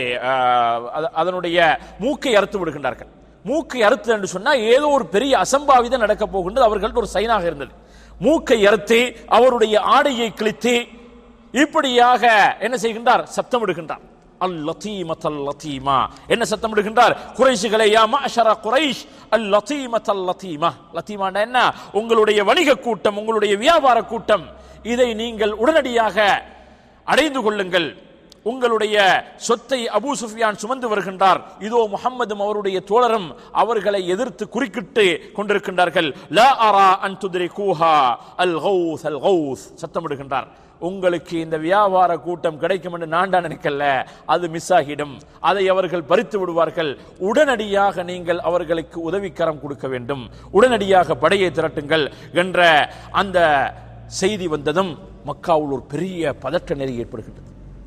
அதனுடைய மூக்கை அறுத்து விடுகின்றார்கள். மூக்கை அறுத்து என்று சொன்னா ஏதோ ஒரு பெரிய அசம்பாவிதம் நடக்க போகின்றது அவர்கள்ட்ட ஒரு சைனாக இருந்தது. மூக்கை அறுத்து அவருடைய ஆடையை கிழித்து இப்படியாக என்ன செய்கின்றார்? சத்தமிடுகின்றார். அல் லதீமத் அல் லதீமா. என்ன சத்தமிடுகின்றார்? குறைஷிகளே, யா மஅஷர குரைஷ் அல் லதீமத் அல் லதீமா. லதீமானா என்ன? உங்களுடைய வணிக கூட்டம், உங்களுடைய வியாபார கூட்டம், இதை நீங்கள் உடனடியாக அடைந்து கொள்ளுங்கள். உங்களுடைய சொத்தை அபூ சுஃபியான் சுமந்து வருகின்றார். இதோ முஹம்மதும் அவருடைய தோழரும் அவர்களை எதிர்த்து குறுக்கிட்டு கொண்டிருக்கின்றார்கள். லா அரா அன் துத்ரிகூஹா அல் கௌஸ் அல் கௌஸ். சத்தமிடுகின்றார். உங்களுக்கு இந்த வியாபார கூட்டம் கிடைக்கும் என்று நான் தான் நினைக்கல, அது மிஸ் ஆகிடும், அதை அவர்கள் பறித்து விடுவார்கள். உடனடியாக நீங்கள் அவர்களுக்கு உதவிக்கரம் கொடுக்க வேண்டும், உடனடியாக படையை திரட்டுங்கள் என்ற அந்த செய்தி வந்ததும் மக்காவில் ஒரு பெரிய பதற்ற நிலை ஏற்படுகின்றது.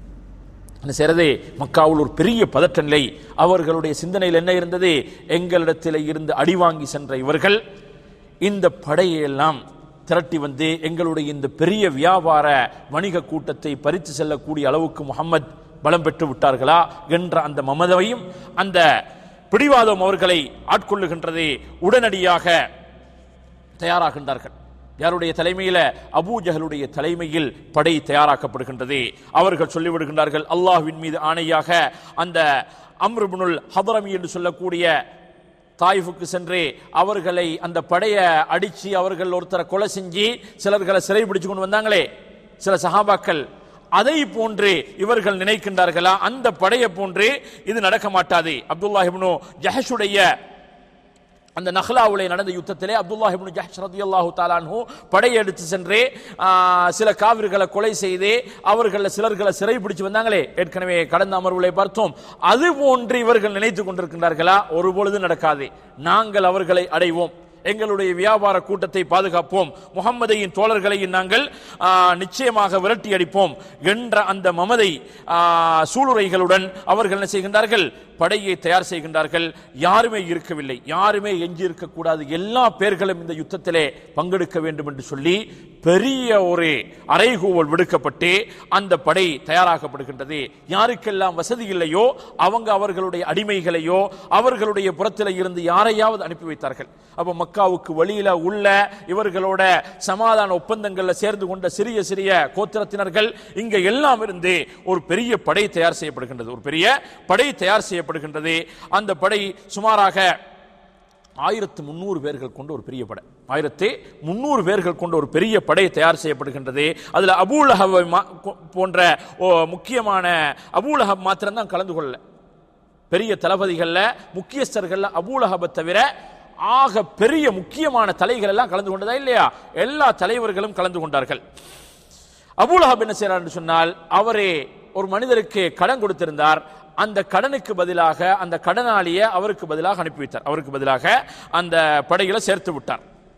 என்ன செய்யறது? மக்காவில் ஒரு பெரிய பதற்ற நிலை. அவர்களுடைய சிந்தனையில் என்ன இருந்தது? எங்களிடத்தில் இருந்து அடிவாங்கி சென்ற இவர்கள் இந்த படையெல்லாம் திரட்டி வந்து எங்களுடைய இந்த பெரிய வியாபார வணிக கூட்டத்தை பறித்து செல்லக்கூடிய அளவுக்கு முஹம்மது பலம் பெற்று விட்டார்களா என்ற அந்த மமதையும் அந்த பிடிவாதம் அவர்களை ஆட்கொள்ளுகின்றது. உடனடியாக தயாராகின்றார்கள். யாருடைய தலைமையில? அபூ ஜஹலுடைய தலைமையில் படை தயாராக்கப்படுகின்றது. அவர்கள் சொல்லிவிடுகின்றார்கள், அல்லாஹ்வின் மீது ஆணையாக அந்த அம்ர் இப்னுல் ஹதரமி என்று சொல்லக்கூடிய தாயிஃபுக்கு சென்று அவர்களை அந்த படையை அடிச்சு அவர்கள் ஒருத்தரை கொலை செஞ்சு சிலர்களை சிறை பிடிச்சு கொண்டு வந்தாங்களே சில சஹாபாக்கள், அதை போன்று இவர்கள் நினைக்கின்றார்களா? அந்த படையை போன்று இது நடக்க மாட்டாது. அப்துல்லாஹ் இப்னு ஜஹஷுடைய அந்த நஹ்லாவுலே நடந்த யுத்தத்திலே அப்துல்லாஹ் இப்னு ஜஹஷ் ரலியல்லாஹு தஆலா அன்ஹு படையெடுத்து சென்று சில காவிர்களை கொலை செய்து அவர்கள் சிலர்களை சிறை பிடிச்சு வந்தாங்களே, ஏற்கனவே கடந்த அமர்வுகளை பார்த்தோம். அது போன்று இவர்கள் நினைத்துக் கொண்டிருக்கின்றார்களா? ஒருபொழுது நடக்காது. நாங்கள் அவர்களை அடைவோம், எங்களுடைய வியாபார கூட்டத்தை பாதுகாப்போம், முஹம்மதையின் தோழர்களையும் நாங்கள் நிச்சயமாக விரட்டி அடிப்போம் என்ற அந்த மமதை சூளுரைகளுடன் அவர்கள் என்ன செய்கின்றார்கள்? படையை தயார் செய்கின்றார்கள். யாருமே இருக்கவில்லை, யாருமே எஞ்சி இருக்கக்கூடாது, எல்லா பேர்களும் இந்த யுத்தத்திலே பங்கெடுக்க வேண்டும் என்று சொல்லி பெரிய ஒரு அறைகூவல் விடுக்கப்பட்டு அந்த படை தயாராக்கப்படுகின்றது. யாருக்கெல்லாம் வசதி இல்லையோ அவங்க அவர்களுடைய அடிமைகளையோ அவர்களுடைய புறத்தில் இருந்து யாரையாவது அனுப்பி வைத்தார்கள். அப்ப மக்காவுக்கு வெளியில உள்ள இவர்களோட சமாதான ஒப்பந்தங்கள்ல சேர்ந்து கொண்ட சிறிய சிறிய கோத்திரத்தினர்கள் இங்க எல்லாம் இருந்து ஒரு பெரிய படை தயார் செய்யப்படுகின்றது. ஒரு பெரிய படை தயார் செய்யப்படுகின்றது. அந்த படை சுமாராக ஆயிரத்து முன்னூறு பேர்கள் கொண்ட ஒரு பெரிய படை, ஆயிரத்தி முன்னூறு பேர்கள் கொண்ட ஒரு பெரிய படை தயார் செய்யப்படுகின்றது. அதுல அபூ லஹப் போன்ற முக்கியமான அபூ லஹப் மாத்திரம்தான் கலந்து கொள்ள. பெரிய தளபதிகள்ல முக்கியஸ்தர்கள் அபூ லஹபை தவிர ஆக பெரிய முக்கியமான தலைகள் எல்லாம் கலந்து கொண்டதா இல்லையா? எல்லா தலைவர்களும் கலந்து கொண்டார்கள். அபூ லஹப் என்ன செய்யறார் என்று சொன்னால், அவரே ஒரு மனிதருக்கு கடன் கொடுத்திருந்தார். அந்த கடனுக்கு பதிலாக அந்த கடனாளிய அவருக்கு பதிலாக அனுப்பி வைத்தார். அவருக்கு பதிலாக அந்த படையில சேர்த்து விட்டார்.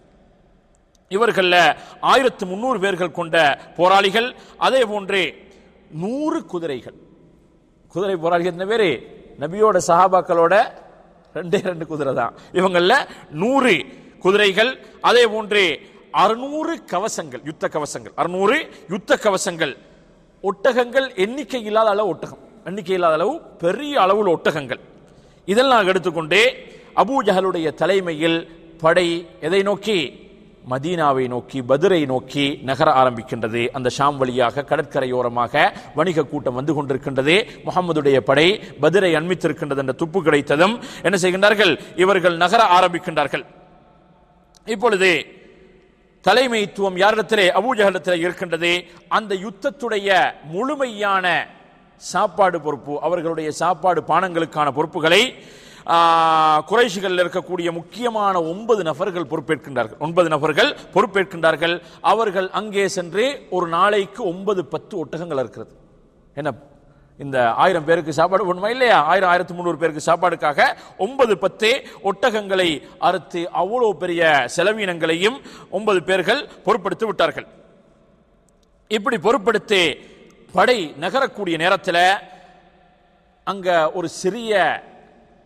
இவர்கள் ஆயிரத்து முன்னூறு பேர்கள் கொண்ட போராளிகள், அதே போன்று நூறு குதிரைகள். குதிரை போராளிகள் எத்தனை பேரு? நபியோட சஹாபாக்களோட ரெண்டே ரெண்டு குதிரை தான். இவங்கள நூறு குதிரைகள், அதே போன்று அறுநூறு கவசங்கள், யுத்த கவசங்கள், அறுநூறு யுத்த கவசங்கள், ஒட்டகங்கள் எண்ணிக்கை இல்லாத அளவு ஒட்டகம், எண்ணிக்கை இல்லாத அளவு பெரிய அளவில் ஒட்டகங்கள். இதெல்லாம் எடுத்துக்கொண்டு அபூ ஜஹலுடைய தலைமையில் படை எதை நோக்கி? மதீனாவை நோக்கி, பத்ரை நோக்கி நகர ஆரம்பிக்கின்றது. அந்த ஷாம் வழியாக கடற்கரையோரமாக வணிக கூட்டம் வந்து கொண்டிருக்கின்றது. முஹம்மதுடைய படை பத்ரை அண்மித்திருக்கின்றது என்ற துப்பு கிடைத்ததும் என்ன செய்கின்றார்கள்? இவர்கள் நகர ஆரம்பிக்கின்றார்கள். இப்பொழுது தலைமைத்துவம் யாரிடத்திலே? அபூ ஜஹலிடத்திலே இருக்கின்றது. அந்த யுத்தத்துடைய முழுமையான சாப்பாடு பொறுப்பு, அவர்களுடைய சாப்பாடு பானங்களுக்கான பொறுப்புகளை குறைஷிகள் இருக்கக்கூடிய முக்கியமான ஒன்பது நபர்கள் பொறுப்பேற்கின்றார்கள். ஒன்பது நபர்கள் பொறுப்பேற்கின்றார்கள். அவர்கள் அங்கே சென்று ஒரு நாளைக்கு ஒன்பது பத்து ஒட்டகங்கள் இருக்கிறது. என்ன, இந்த ஆயிரம் பேருக்கு சாப்பாடு ஒண்ணுமா இல்லையா? ஆயிரம் ஆயிரத்தி முன்னூறு பேருக்கு சாப்பாடுக்காக ஒன்பது பத்து ஒட்டகங்களை அறுத்து அவ்வளவு பெரிய செலவீனங்களையும் ஒன்பது பேர்கள் பொறுப்படுத்தி விட்டார்கள். இப்படி பொறுப்படுத்தி படை நகரக்கூடிய நேரத்தில் அங்க ஒரு சிறிய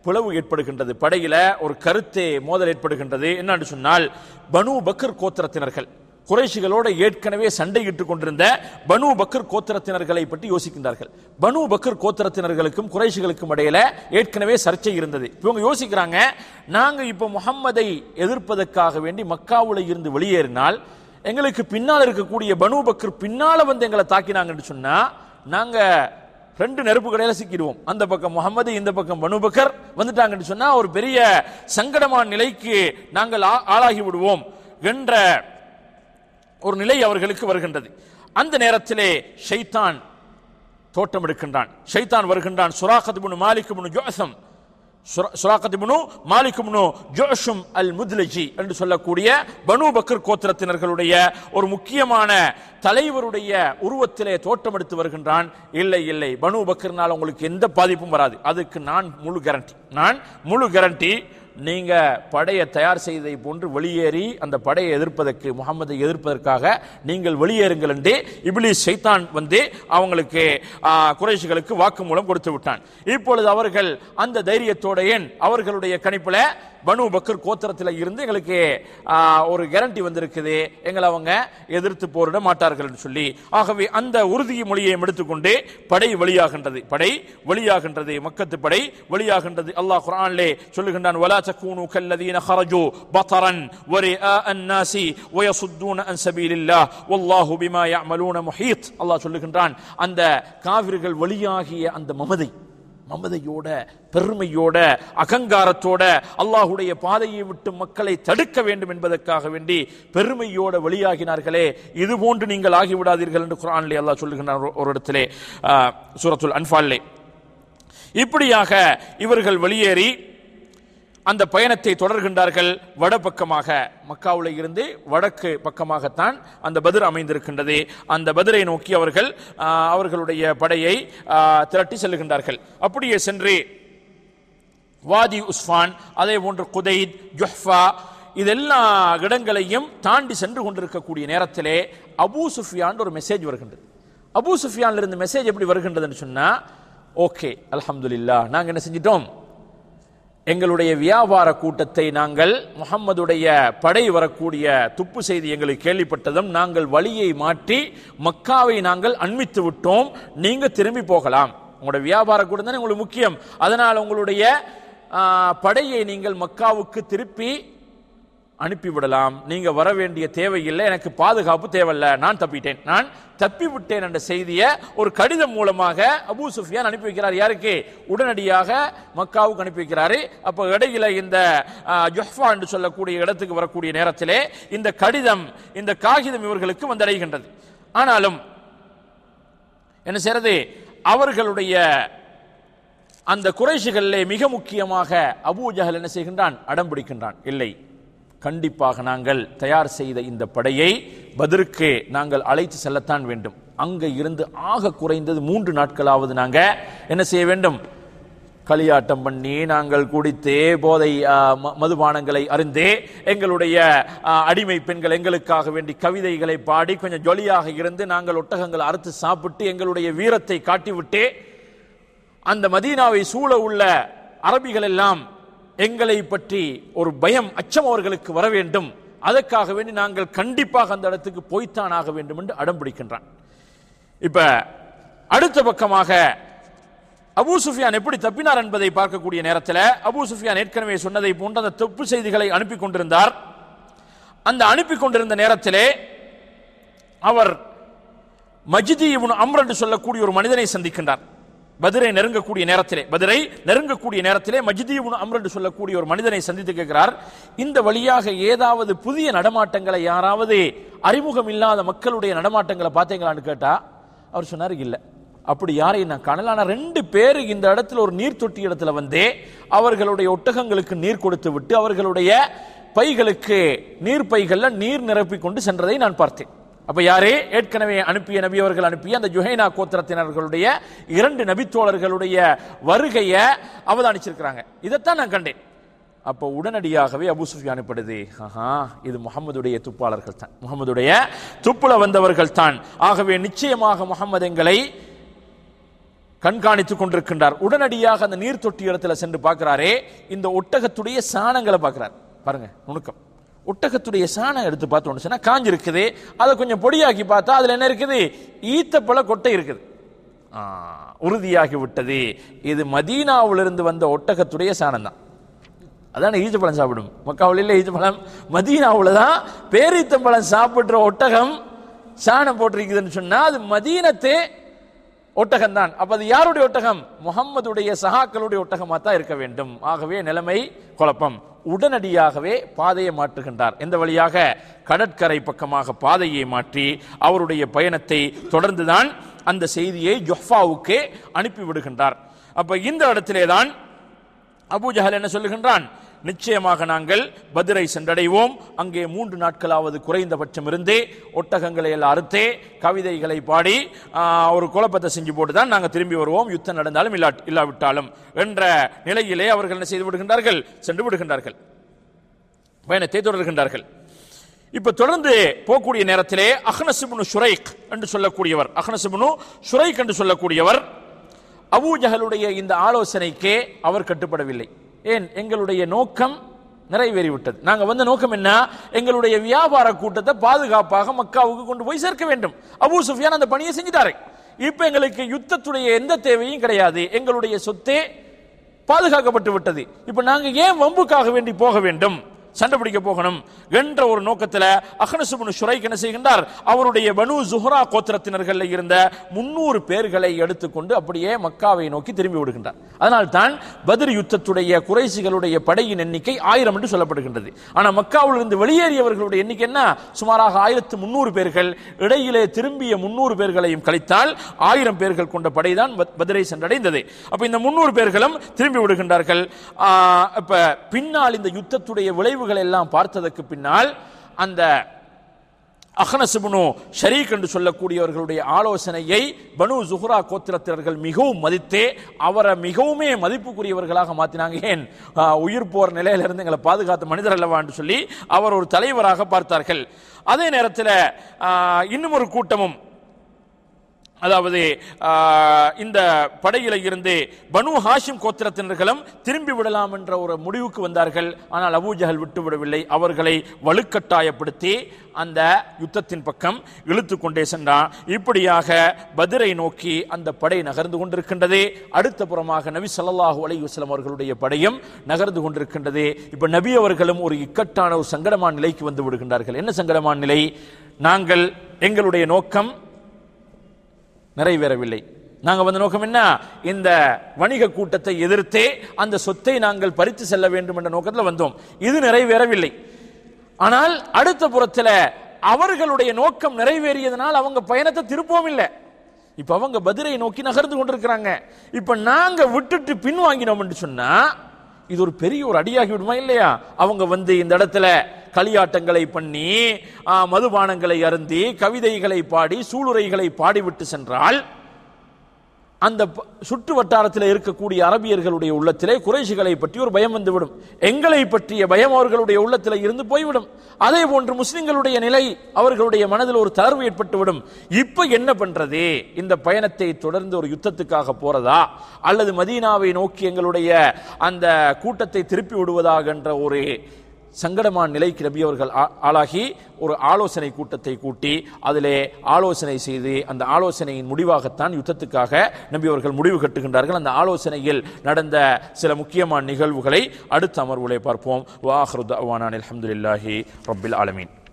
பிளவு ஏற்படுகின்றது, படையில ஒரு கருத்தே மோதல் ஏற்படுகின்றது. என்னன்னு சொன்னால், பனு பக்கர் கோத்திரத்தினர்கள் குறைஷிகளோடு ஏற்கனவே சண்டையிட்டுக் கொண்டிருந்த பனு பக்கர் கோத்திரத்தினர்களை பற்றி யோசிக்கின்றார்கள். பனு பக்கர் கோத்திரத்தினர்களுக்கும் குறைஷிகளுக்கும் இடையில ஏற்கனவே சர்ச்சை இருந்தது. இவங்க யோசிக்கிறாங்க, நாங்க இப்ப முஹம்மதை எதிர்ப்பதற்காக வேண்டி மக்காவுல இருந்து வெளியேறினால் எங்களுக்கு பின்னால் இருக்கக்கூடிய பனு பக்கர் பின்னால வந்து எங்களை தாக்கினாங்கன்னு சொன்னா நாங்க ரெண்டு நெருப்பு கடையில சிக்கிடுவோம். அந்த பக்கம் முகமது, இந்த பக்கம் பனு பக்கர் வந்துட்டாங்கன்னு சொன்னா ஒரு பெரிய சங்கடமான நிலைக்கு நாங்கள் ஆளாகி விடுவோம் என்ற ஒரு நிலை அவர்களுக்கு வருகின்றது. அந்த நேரத்திலே ஷைத்தான் தோட்டம் எடுக்கின்றான். ஷைத்தான் வருகின்றான். சுராகத் இப்னு மாலிக் இப்னு ஜுஅஸம் சுராகத் இப்னு மாலிக் இப்னு ஜுஅஷும் அல் முத்லஜி என்று சொல்லக்கூடிய பனு பக்கர் கோத்திரத்தினர்களுடைய ஒரு முக்கியமான தலைவருடைய உருவத்திலே தோட்டம் எடுத்து வருகின்றான். இல்லை இல்லை, பனு பக்கர்னால உங்களுக்கு எந்த பாதிப்பும் வராது, அதுக்கு நான் முழு கேரண்டி, நான் முழு கேரண்டி. நீங்க படையை தயார் செய்ததை போன்று வெளியேறி அந்த படையை எதிர்ப்பதற்கு, முகமதை எதிர்ப்பதற்காக நீங்கள் வெளியேறுங்கள் என்று இப்லீஸ் ஷைத்தான் வந்து அவங்களுக்கு குறைஷிகளுக்கு வாக்குமூலம் கொடுத்து விட்டான். இப்பொழுது அவர்கள் அந்த தைரியத்தோட ஏன் அவர்களுடைய கணிப்புல பனு பக்கர் கோத்திரத்தில் இருந்து எங்களுக்கு ஒரு கேரண்டி வந்திருக்குது, எங்களை அவங்க எதிர்த்து போரிட மாட்டார்கள் என்று சொல்லி, ஆகவே அந்த உறுதி மொழியை எடுத்துக்கொண்டு படை வெளியாகின்றது. படை வெளியாகின்றது, மக்கத்து படை வெளியாகின்றது. அல்லாஹ் குர்ஆனிலே சொல்லுகின்றான், வலா தகூனு கல்லதீன خرجوا بطرا ورئاء الناس ويصدون عن سبيل الله والله بما يعملون محيط. அல்லாஹ் சொல்லுகின்றான், அந்த காஃபிர்கள் வெளியாகிய அந்த மமதை மமதையோட, பெருமையோட, அகங்காரத்தோட அல்லாஹுடைய பாதையை விட்டு மக்களை தடுக்க வேண்டும் என்பதற்காக வேண்டி பெருமையோட வெளியாகினார்களே, இது போன்று நீங்கள் ஆகிவிடாதீர்கள் என்று குர்ஆனிலே அல்லாஹ் சொல்லுகின்றார் ஒரு இடத்திலே, சூரத்துல் அன்ஃபாலிலே. இப்படியாக இவர்கள் வெளியேறி அந்த பயணத்தை தொடர்கின்றார்கள். வடபக்கமாக, மக்காவுல இருந்து வடக்கு பக்கமாகத்தான் அந்த பத்ர் அமைந்திருக்கின்றது. அந்த பத்ரை நோக்கி அவர்கள் அவர்களுடைய படையை திரட்டி செல்லுகின்றார்கள். அப்படியே சென்று வாதி உஸ்ஃபான், அதே போன்று குதைத், ஜுஹ்ஃபா, இதெல்லா இடங்களையும் தாண்டி சென்று கொண்டிருக்கக்கூடிய நேரத்திலே அபூ சுஃபியான் ஒரு மெசேஜ் வருகின்றது. அபூ சுஃபியான்ல இருந்து மெசேஜ் எப்படி வருகின்றதுன்னு சொன்னா, ஓகே அல்ஹம்துலில்லாஹ், நாங்க என்ன செஞ்சிட்டோம், எங்களுடைய வியாபார கூட்டத்தை நாங்கள் முஹம்மதுடைய படை வரக்கூடிய துப்பு செய்தி எங்களுக்கு கேள்விப்பட்டதும் நாங்கள் வழியை மாற்றி மக்காவை நாங்கள் அண்மித்து விட்டோம், நீங்க திரும்பி போகலாம். உங்களுடைய வியாபார கூட்டம் தானே உங்களுக்கு முக்கியம், அதனால் உங்களுடைய படையை நீங்கள் மக்காவுக்கு திருப்பி அனுப்பிவிடலாம், நீங்க வர வேண்டிய தேவையில்லை, எனக்கு பாதுகாப்பு தேவையில்லை, நான் தப்பிட்டேன், நான் தப்பி விட்டேன் என்ற செய்தியை ஒரு கடிதம் மூலமாக அபூ சுஃபியான் அனுப்பி வைக்கிறார். யாருக்கு? உடனடியாக மக்காவுக்கு அனுப்பி வைக்கிறாரு. அப்போ இடையில இந்த ஜுஹ்ஃபா என்று சொல்லக்கூடிய இடத்துக்கு வரக்கூடிய நேரத்திலே இந்த கடிதம், இந்த காகிதம் இவர்களுக்கு வந்தடைகின்றது. ஆனாலும் என்ன செய்யறது, அவர்களுடைய அந்த குறைஷிகளிலே மிக முக்கியமாக அபூ ஜஹல் என்ன செய்கின்றான், அடம் பிடிக்கின்றான். இல்லை, கண்டிப்பாக நாங்கள் தயார் செய்த இந்த படையை பத்ருக்கு நாங்கள் அழைத்து செல்லத்தான் வேண்டும். அங்க இருந்து ஆக குறைந்தது மூன்று நாட்களாவது நாங்க என்ன செய்ய வேண்டும், களியாட்டம் பண்ணி நாங்கள் குடித்தே போதை மதுபானங்களை அருந்தே எங்களுடைய அடிமை பெண்கள் எங்களுக்காக வேண்டி கவிதைகளை பாடி கொஞ்சம் ஜொலியாக இருந்து நாங்கள் ஒட்டகங்களை அறுத்து சாப்பிட்டு எங்களுடைய வீரத்தை காட்டிவிட்டு அந்த மதீனாவை சூழ உள்ள அரபிகள் எல்லாம் எங்களை பற்றி ஒரு பயம், அச்சம் அவர்களுக்கு வர வேண்டும், அதற்காக வேண்டி நாங்கள் கண்டிப்பாக அந்த இடத்துக்கு போய்த்தான் ஆக வேண்டும் என்று அடம் பிடிக்கின்றான். இப்ப அடுத்த பக்கமாக அபூ சுஃபியான் எப்படி தப்பினார் என்பதை பார்க்கக்கூடிய நேரத்தில் அபூ சுஃபியான் ஏற்கனவே சொன்னதை போன்ற அந்த தப்பு செய்திகளை அனுப்பி கொண்டிருந்தார். அந்த அனுப்பி கொண்டிருந்த நேரத்திலே அவர் மஜ்தி இப்னு அம்ர் என்று சொல்லக்கூடிய ஒரு மனிதனை சந்திக்கின்றார். பத்ரை நெருங்கக்கூடிய நேரத்திலே பத்ரை நெருங்கக்கூடிய நேரத்திலே மஜ்தி இப்னு அம்ர் என்று சொல்லக்கூடிய ஒரு மனிதனை சந்தித்து கேட்கிறார், இந்த வழியாக ஏதாவது புதிய நடமாட்டங்களை, யாராவது அறிமுகம் இல்லாத மக்களுடைய நடமாட்டங்களை பார்த்தீங்களான்னு கேட்டா அவர் சொன்னார், இல்லை, அப்படி யாரையும் நான் காணல. ஆனா ரெண்டு பேர் இந்த இடத்துல ஒரு நீர் தொட்டி இடத்துல வந்து அவர்களுடைய ஒட்டகங்களுக்கு நீர் கொடுத்து விட்டு அவர்களுடைய பைகளுக்கு நீர் பைகள்ல நீர் நிரப்பி கொண்டு சென்றதை நான் பார்த்தேன். அப்ப யாரே ஏற்கனவே அனுப்பிய நபி அவர்கள் அனுப்பிய அந்த ஜுஹைனா கோத்திரத்தினர்களுடைய இரண்டு நபித்தோழர்களுடைய வருகையை அவதானிச்சிருக்கிறாங்க. இதைத்தான் நான் கண்டேன். அப்போ உடனடியாகவே அபூ சுஃபியான் அனுப்படுது, ஆஹா, இது முஹம்மதுடைய துப்பாளர்கள் தான், முஹம்மதுடைய துப்புல வந்தவர்கள் தான். ஆகவே நிச்சயமாக முஹம்மது எங்களை கண்காணித்துக் கொண்டிருக்கின்றார். உடனடியாக அந்த நீர் தொட்டி இடத்துல சென்று பார்க்கிறாரே, இந்த ஒட்டகத்துடைய சாணங்களை பார்க்கிறார். பாருங்க நுணுக்கம். ஒட்டகத்துடைய சாணம் எடுத்து பார்த்தோன்னு சொன்னா காஞ்சிருக்குது. அதை கொஞ்சம் பொடியாக்கி பார்த்தா அதுல என்ன இருக்குது? ஈத்தப்பழ கொட்டை இருக்குது. உறுதியாகி விட்டது, இது மதீனாவிலிருந்து வந்த ஒட்டகத்துடைய சாணம் தான். அதான ஈச்சப்பழம் சாப்பிடும். மக்காவில் இல்லை ஈச்சப்பழம், மதீனாவில் தான் பேரீத்தம்பழம் சாப்பிடுற ஒட்டகம் சாணம் போட்டிருக்குதுன்னு சொன்னா அது மதீனத்தே ஒட்டகம் தான். அப்ப அது யாருடைய ஒட்டகம்? முகம்மதுடைய சஹாக்களுடைய ஒட்டகமா தான் இருக்க வேண்டும். ஆகவே நிலைமை குழப்பம். உடனடியாகவே பாதையை மாற்றுகின்றார். எந்த வழியாக? கடற்கரை பக்கமாக பாதையை மாற்றி அவருடைய பயணத்தை தொடர்ந்துதான் அந்த செய்தியை ஜுஹ்ஃபாவுக்கு அனுப்பி விடுகின்றார். அப்ப இந்த இடத்திலே தான் அபூ ஜஹல் என்ன சொல்லுகின்றான்? நிச்சயமாக நாங்கள் பத்ரை சென்றடைவோம், அங்கே மூன்று நாட்களாவது குறைந்தபட்சம் இருந்தே ஒட்டகங்களை எல்லாம் அறுத்தே கவிதைகளை பாடி ஒரு குழப்பத்தை செஞ்சு போட்டு தான் நாங்கள் திரும்பி வருவோம், யுத்தம் நடந்தாலும் இல்லா இல்லாவிட்டாலும் என்ற நிலையிலே அவர்கள் என்ன செய்து விடுகின்றார்கள்? சென்று விடுகின்றார்கள், பயணத்தை தொடர்கின்றார்கள். இப்ப தொடர்ந்து போகக்கூடிய நேரத்திலே அஹ்னஸ் இப்னு ஷுரைக் என்று சொல்லக்கூடியவர் அஹ்னஸ் இப்னு ஷுரைக் என்று சொல்லக்கூடியவர் அபூ ஜஹலுடைய இந்த ஆலோசனைக்கே அவர் கட்டுப்படவில்லை. ஏன்? எங்களுடைய நோக்கம் நிறைவேறிவிட்டது. நாங்கள் வந்த நோக்கம் என்ன? எங்களுடைய வியாபார கூட்டத்தை பாதுகாப்பாக மக்காவுக்கு கொண்டு போய் சேர்க்க வேண்டும். அபூ சுஃபியான் அந்த பணியை செஞ்சிட்டாரு. இப்ப எங்களுக்கு யுத்தத்துடைய எந்த தேவையும் கிடையாது, எங்களுடைய சொத்தே பாதுகாக்கப்பட்டு விட்டது. இப்ப நாங்க ஏன் வம்புக்காக வேண்டி போக வேண்டும், சண்டை பிடிக்க போகணும் என்ற ஒரு நோக்கத்தில் அஹ்னஸ் இப்னு ஷுரைக் என்ன செய்கின்றார்? அவருடைய பனு ஜுஹ்ரா கோத்திரத்தினர்கள் இருந்த முன்னூறு பேர்களை எடுத்துக்கொண்டு அப்படியே மக்காவை நோக்கி திரும்பி விடுகின்றார். அதனால் தான் பத்ர் யுத்தத்துடைய குறைசிகளுடைய படையின் எண்ணிக்கை ஆயிரம் என்று சொல்லப்படுகின்றது. ஆனால் மக்காவில் இருந்து வெளியேறியவர்களுடைய எண்ணிக்கை என்ன? சுமாராக ஆயிரத்து முன்னூறு பேர்கள். இடையிலே திரும்பிய முன்னூறு பேர்களையும் கழித்தால் ஆயிரம் பேர்கள் கொண்ட படைதான் பத்ரை சென்றடைந்தது. அப்ப இந்த முன்னூறு பேர்களும் திரும்பி விடுகின்றார்கள். இப்ப பின்னால் இந்த யுத்தத்துடைய விளைவு எல்லாம் பார்த்ததற்கு பின்னால் அந்த அஹ்னஸ் இப்னு ஷரீக் என்று சொல்லக்கூடியவர்களுடைய ஆலோசனையை பனு ஜுஹ்ரா கோத்திரத்தினர்கள் மிகவும் மதித்தே அவரை மிகவுமே மதிப்புக்குரியவர்களாக மாற்றினாங்க. ஏன்? உயிர் போர் நிலையிலிருந்து எங்களை பாதுகாத்த மனிதர் அல்லவா என்று சொல்லி அவர் ஒரு தலைவராக பார்த்தார்கள். அதே நேரத்தில் இன்னும் ஒரு கூட்டமும், அதாவது இந்த படையில இருந்து பனு ஹாஷிம் கோத்திரத்தினர்களும் திரும்பி விடலாம் என்ற ஒரு முடிவுக்கு வந்தார்கள். ஆனால் அபூ ஜஹல் விட்டுவிடவில்லை. அவர்களை வலுக்கட்டாயப்படுத்தி அந்த யுத்தத்தின் பக்கம் இழுத்து கொண்டே சென்றான். இப்படியாக பத்ரை நோக்கி அந்த படை நகர்ந்து கொண்டிருக்கின்றது. அடுத்த புறமாக நபி ஸல்லல்லாஹு அலைஹி வஸல்லம் அவர்களுடைய படையும் நகர்ந்து கொண்டிருக்கின்றது. இப்ப நபி அவர்களும் ஒரு இக்கட்டான ஒரு சங்கடமான நிலைக்கு வந்து விடுகின்றார்கள். என்ன சங்கடமான நிலை? நாங்கள் எங்களுடைய நோக்கம் நிறைவேறவில்லை. நாங்கள் வந்த நோக்கம் என்ன? இந்த வணிக கூட்டத்தை எதிர்த்தே அந்த சொத்தை நாங்கள் பறித்து செல்ல வேண்டும் என்ற நோக்கத்தில் வந்தோம். இது நிறைவேறவில்லை. ஆனால் அடுத்த புறத்தில் அவர்களுடைய நோக்கம் நிறைவேறியதனால் அவங்க பயணத்தை திருப்பவும் இல்லை. இப்ப அவங்க பத்ரை நோக்கி நகர்ந்து கொண்டிருக்கிறாங்க. இப்ப நாங்க விட்டுட்டு பின்வாங்கினோம் என்று சொன்னா இது ஒரு பெரிய ஒரு அடியாகி விடுமா இல்லையா? அவங்க வந்து இந்த இடத்துல களியாட்டங்களை பண்ணி மதுபானங்களை அருந்தி கவிதைகளை பாடி சூளுரைகளை பாடிவிட்டு சென்றால் அந்த சுற்று வட்டாரத்தில் இருக்கக்கூடிய அரபியர்களுடைய உள்ளத்திலே குறைஷிகளை பற்றி ஒரு பயம் வந்துவிடும். எங்களை பற்றிய பயம் அவர்களுடைய உள்ளத்தில் இருந்து போய்விடும். அதே போன்று முஸ்லிம்களுடைய நிலை, அவர்களுடைய மனதில் ஒரு தளர்வு ஏற்பட்டுவிடும். இப்ப என்ன பண்றது? இந்த பயணத்தை தொடர்ந்து ஒரு யுத்தத்துக்காக போறதா அல்லது மதீனாவை நோக்கி எங்களுடைய அந்த கூட்டத்தை திருப்பி விடுவதாக என்ற ஒரு சங்கடமான நிலைக்கு நபி அவர்கள் ஆளாகி ஒரு ஆலோசனை கூட்டத்தை கூட்டி அதிலே ஆலோசனை செய்து அந்த ஆலோசனையின் முடிவாகத்தான் யுத்தத்துக்காக நபி அவர்கள் முடிவு கட்டுகின்றார்கள். அந்த ஆலோசனையில் நடந்த சில முக்கியமான நிகழ்வுகளை அடுத்த அமர்வுகளை பார்ப்போம். வ ஆகிரு தஅவானா அல்ஹம்துலில்லாஹி ரப்பில் ஆலமீன்.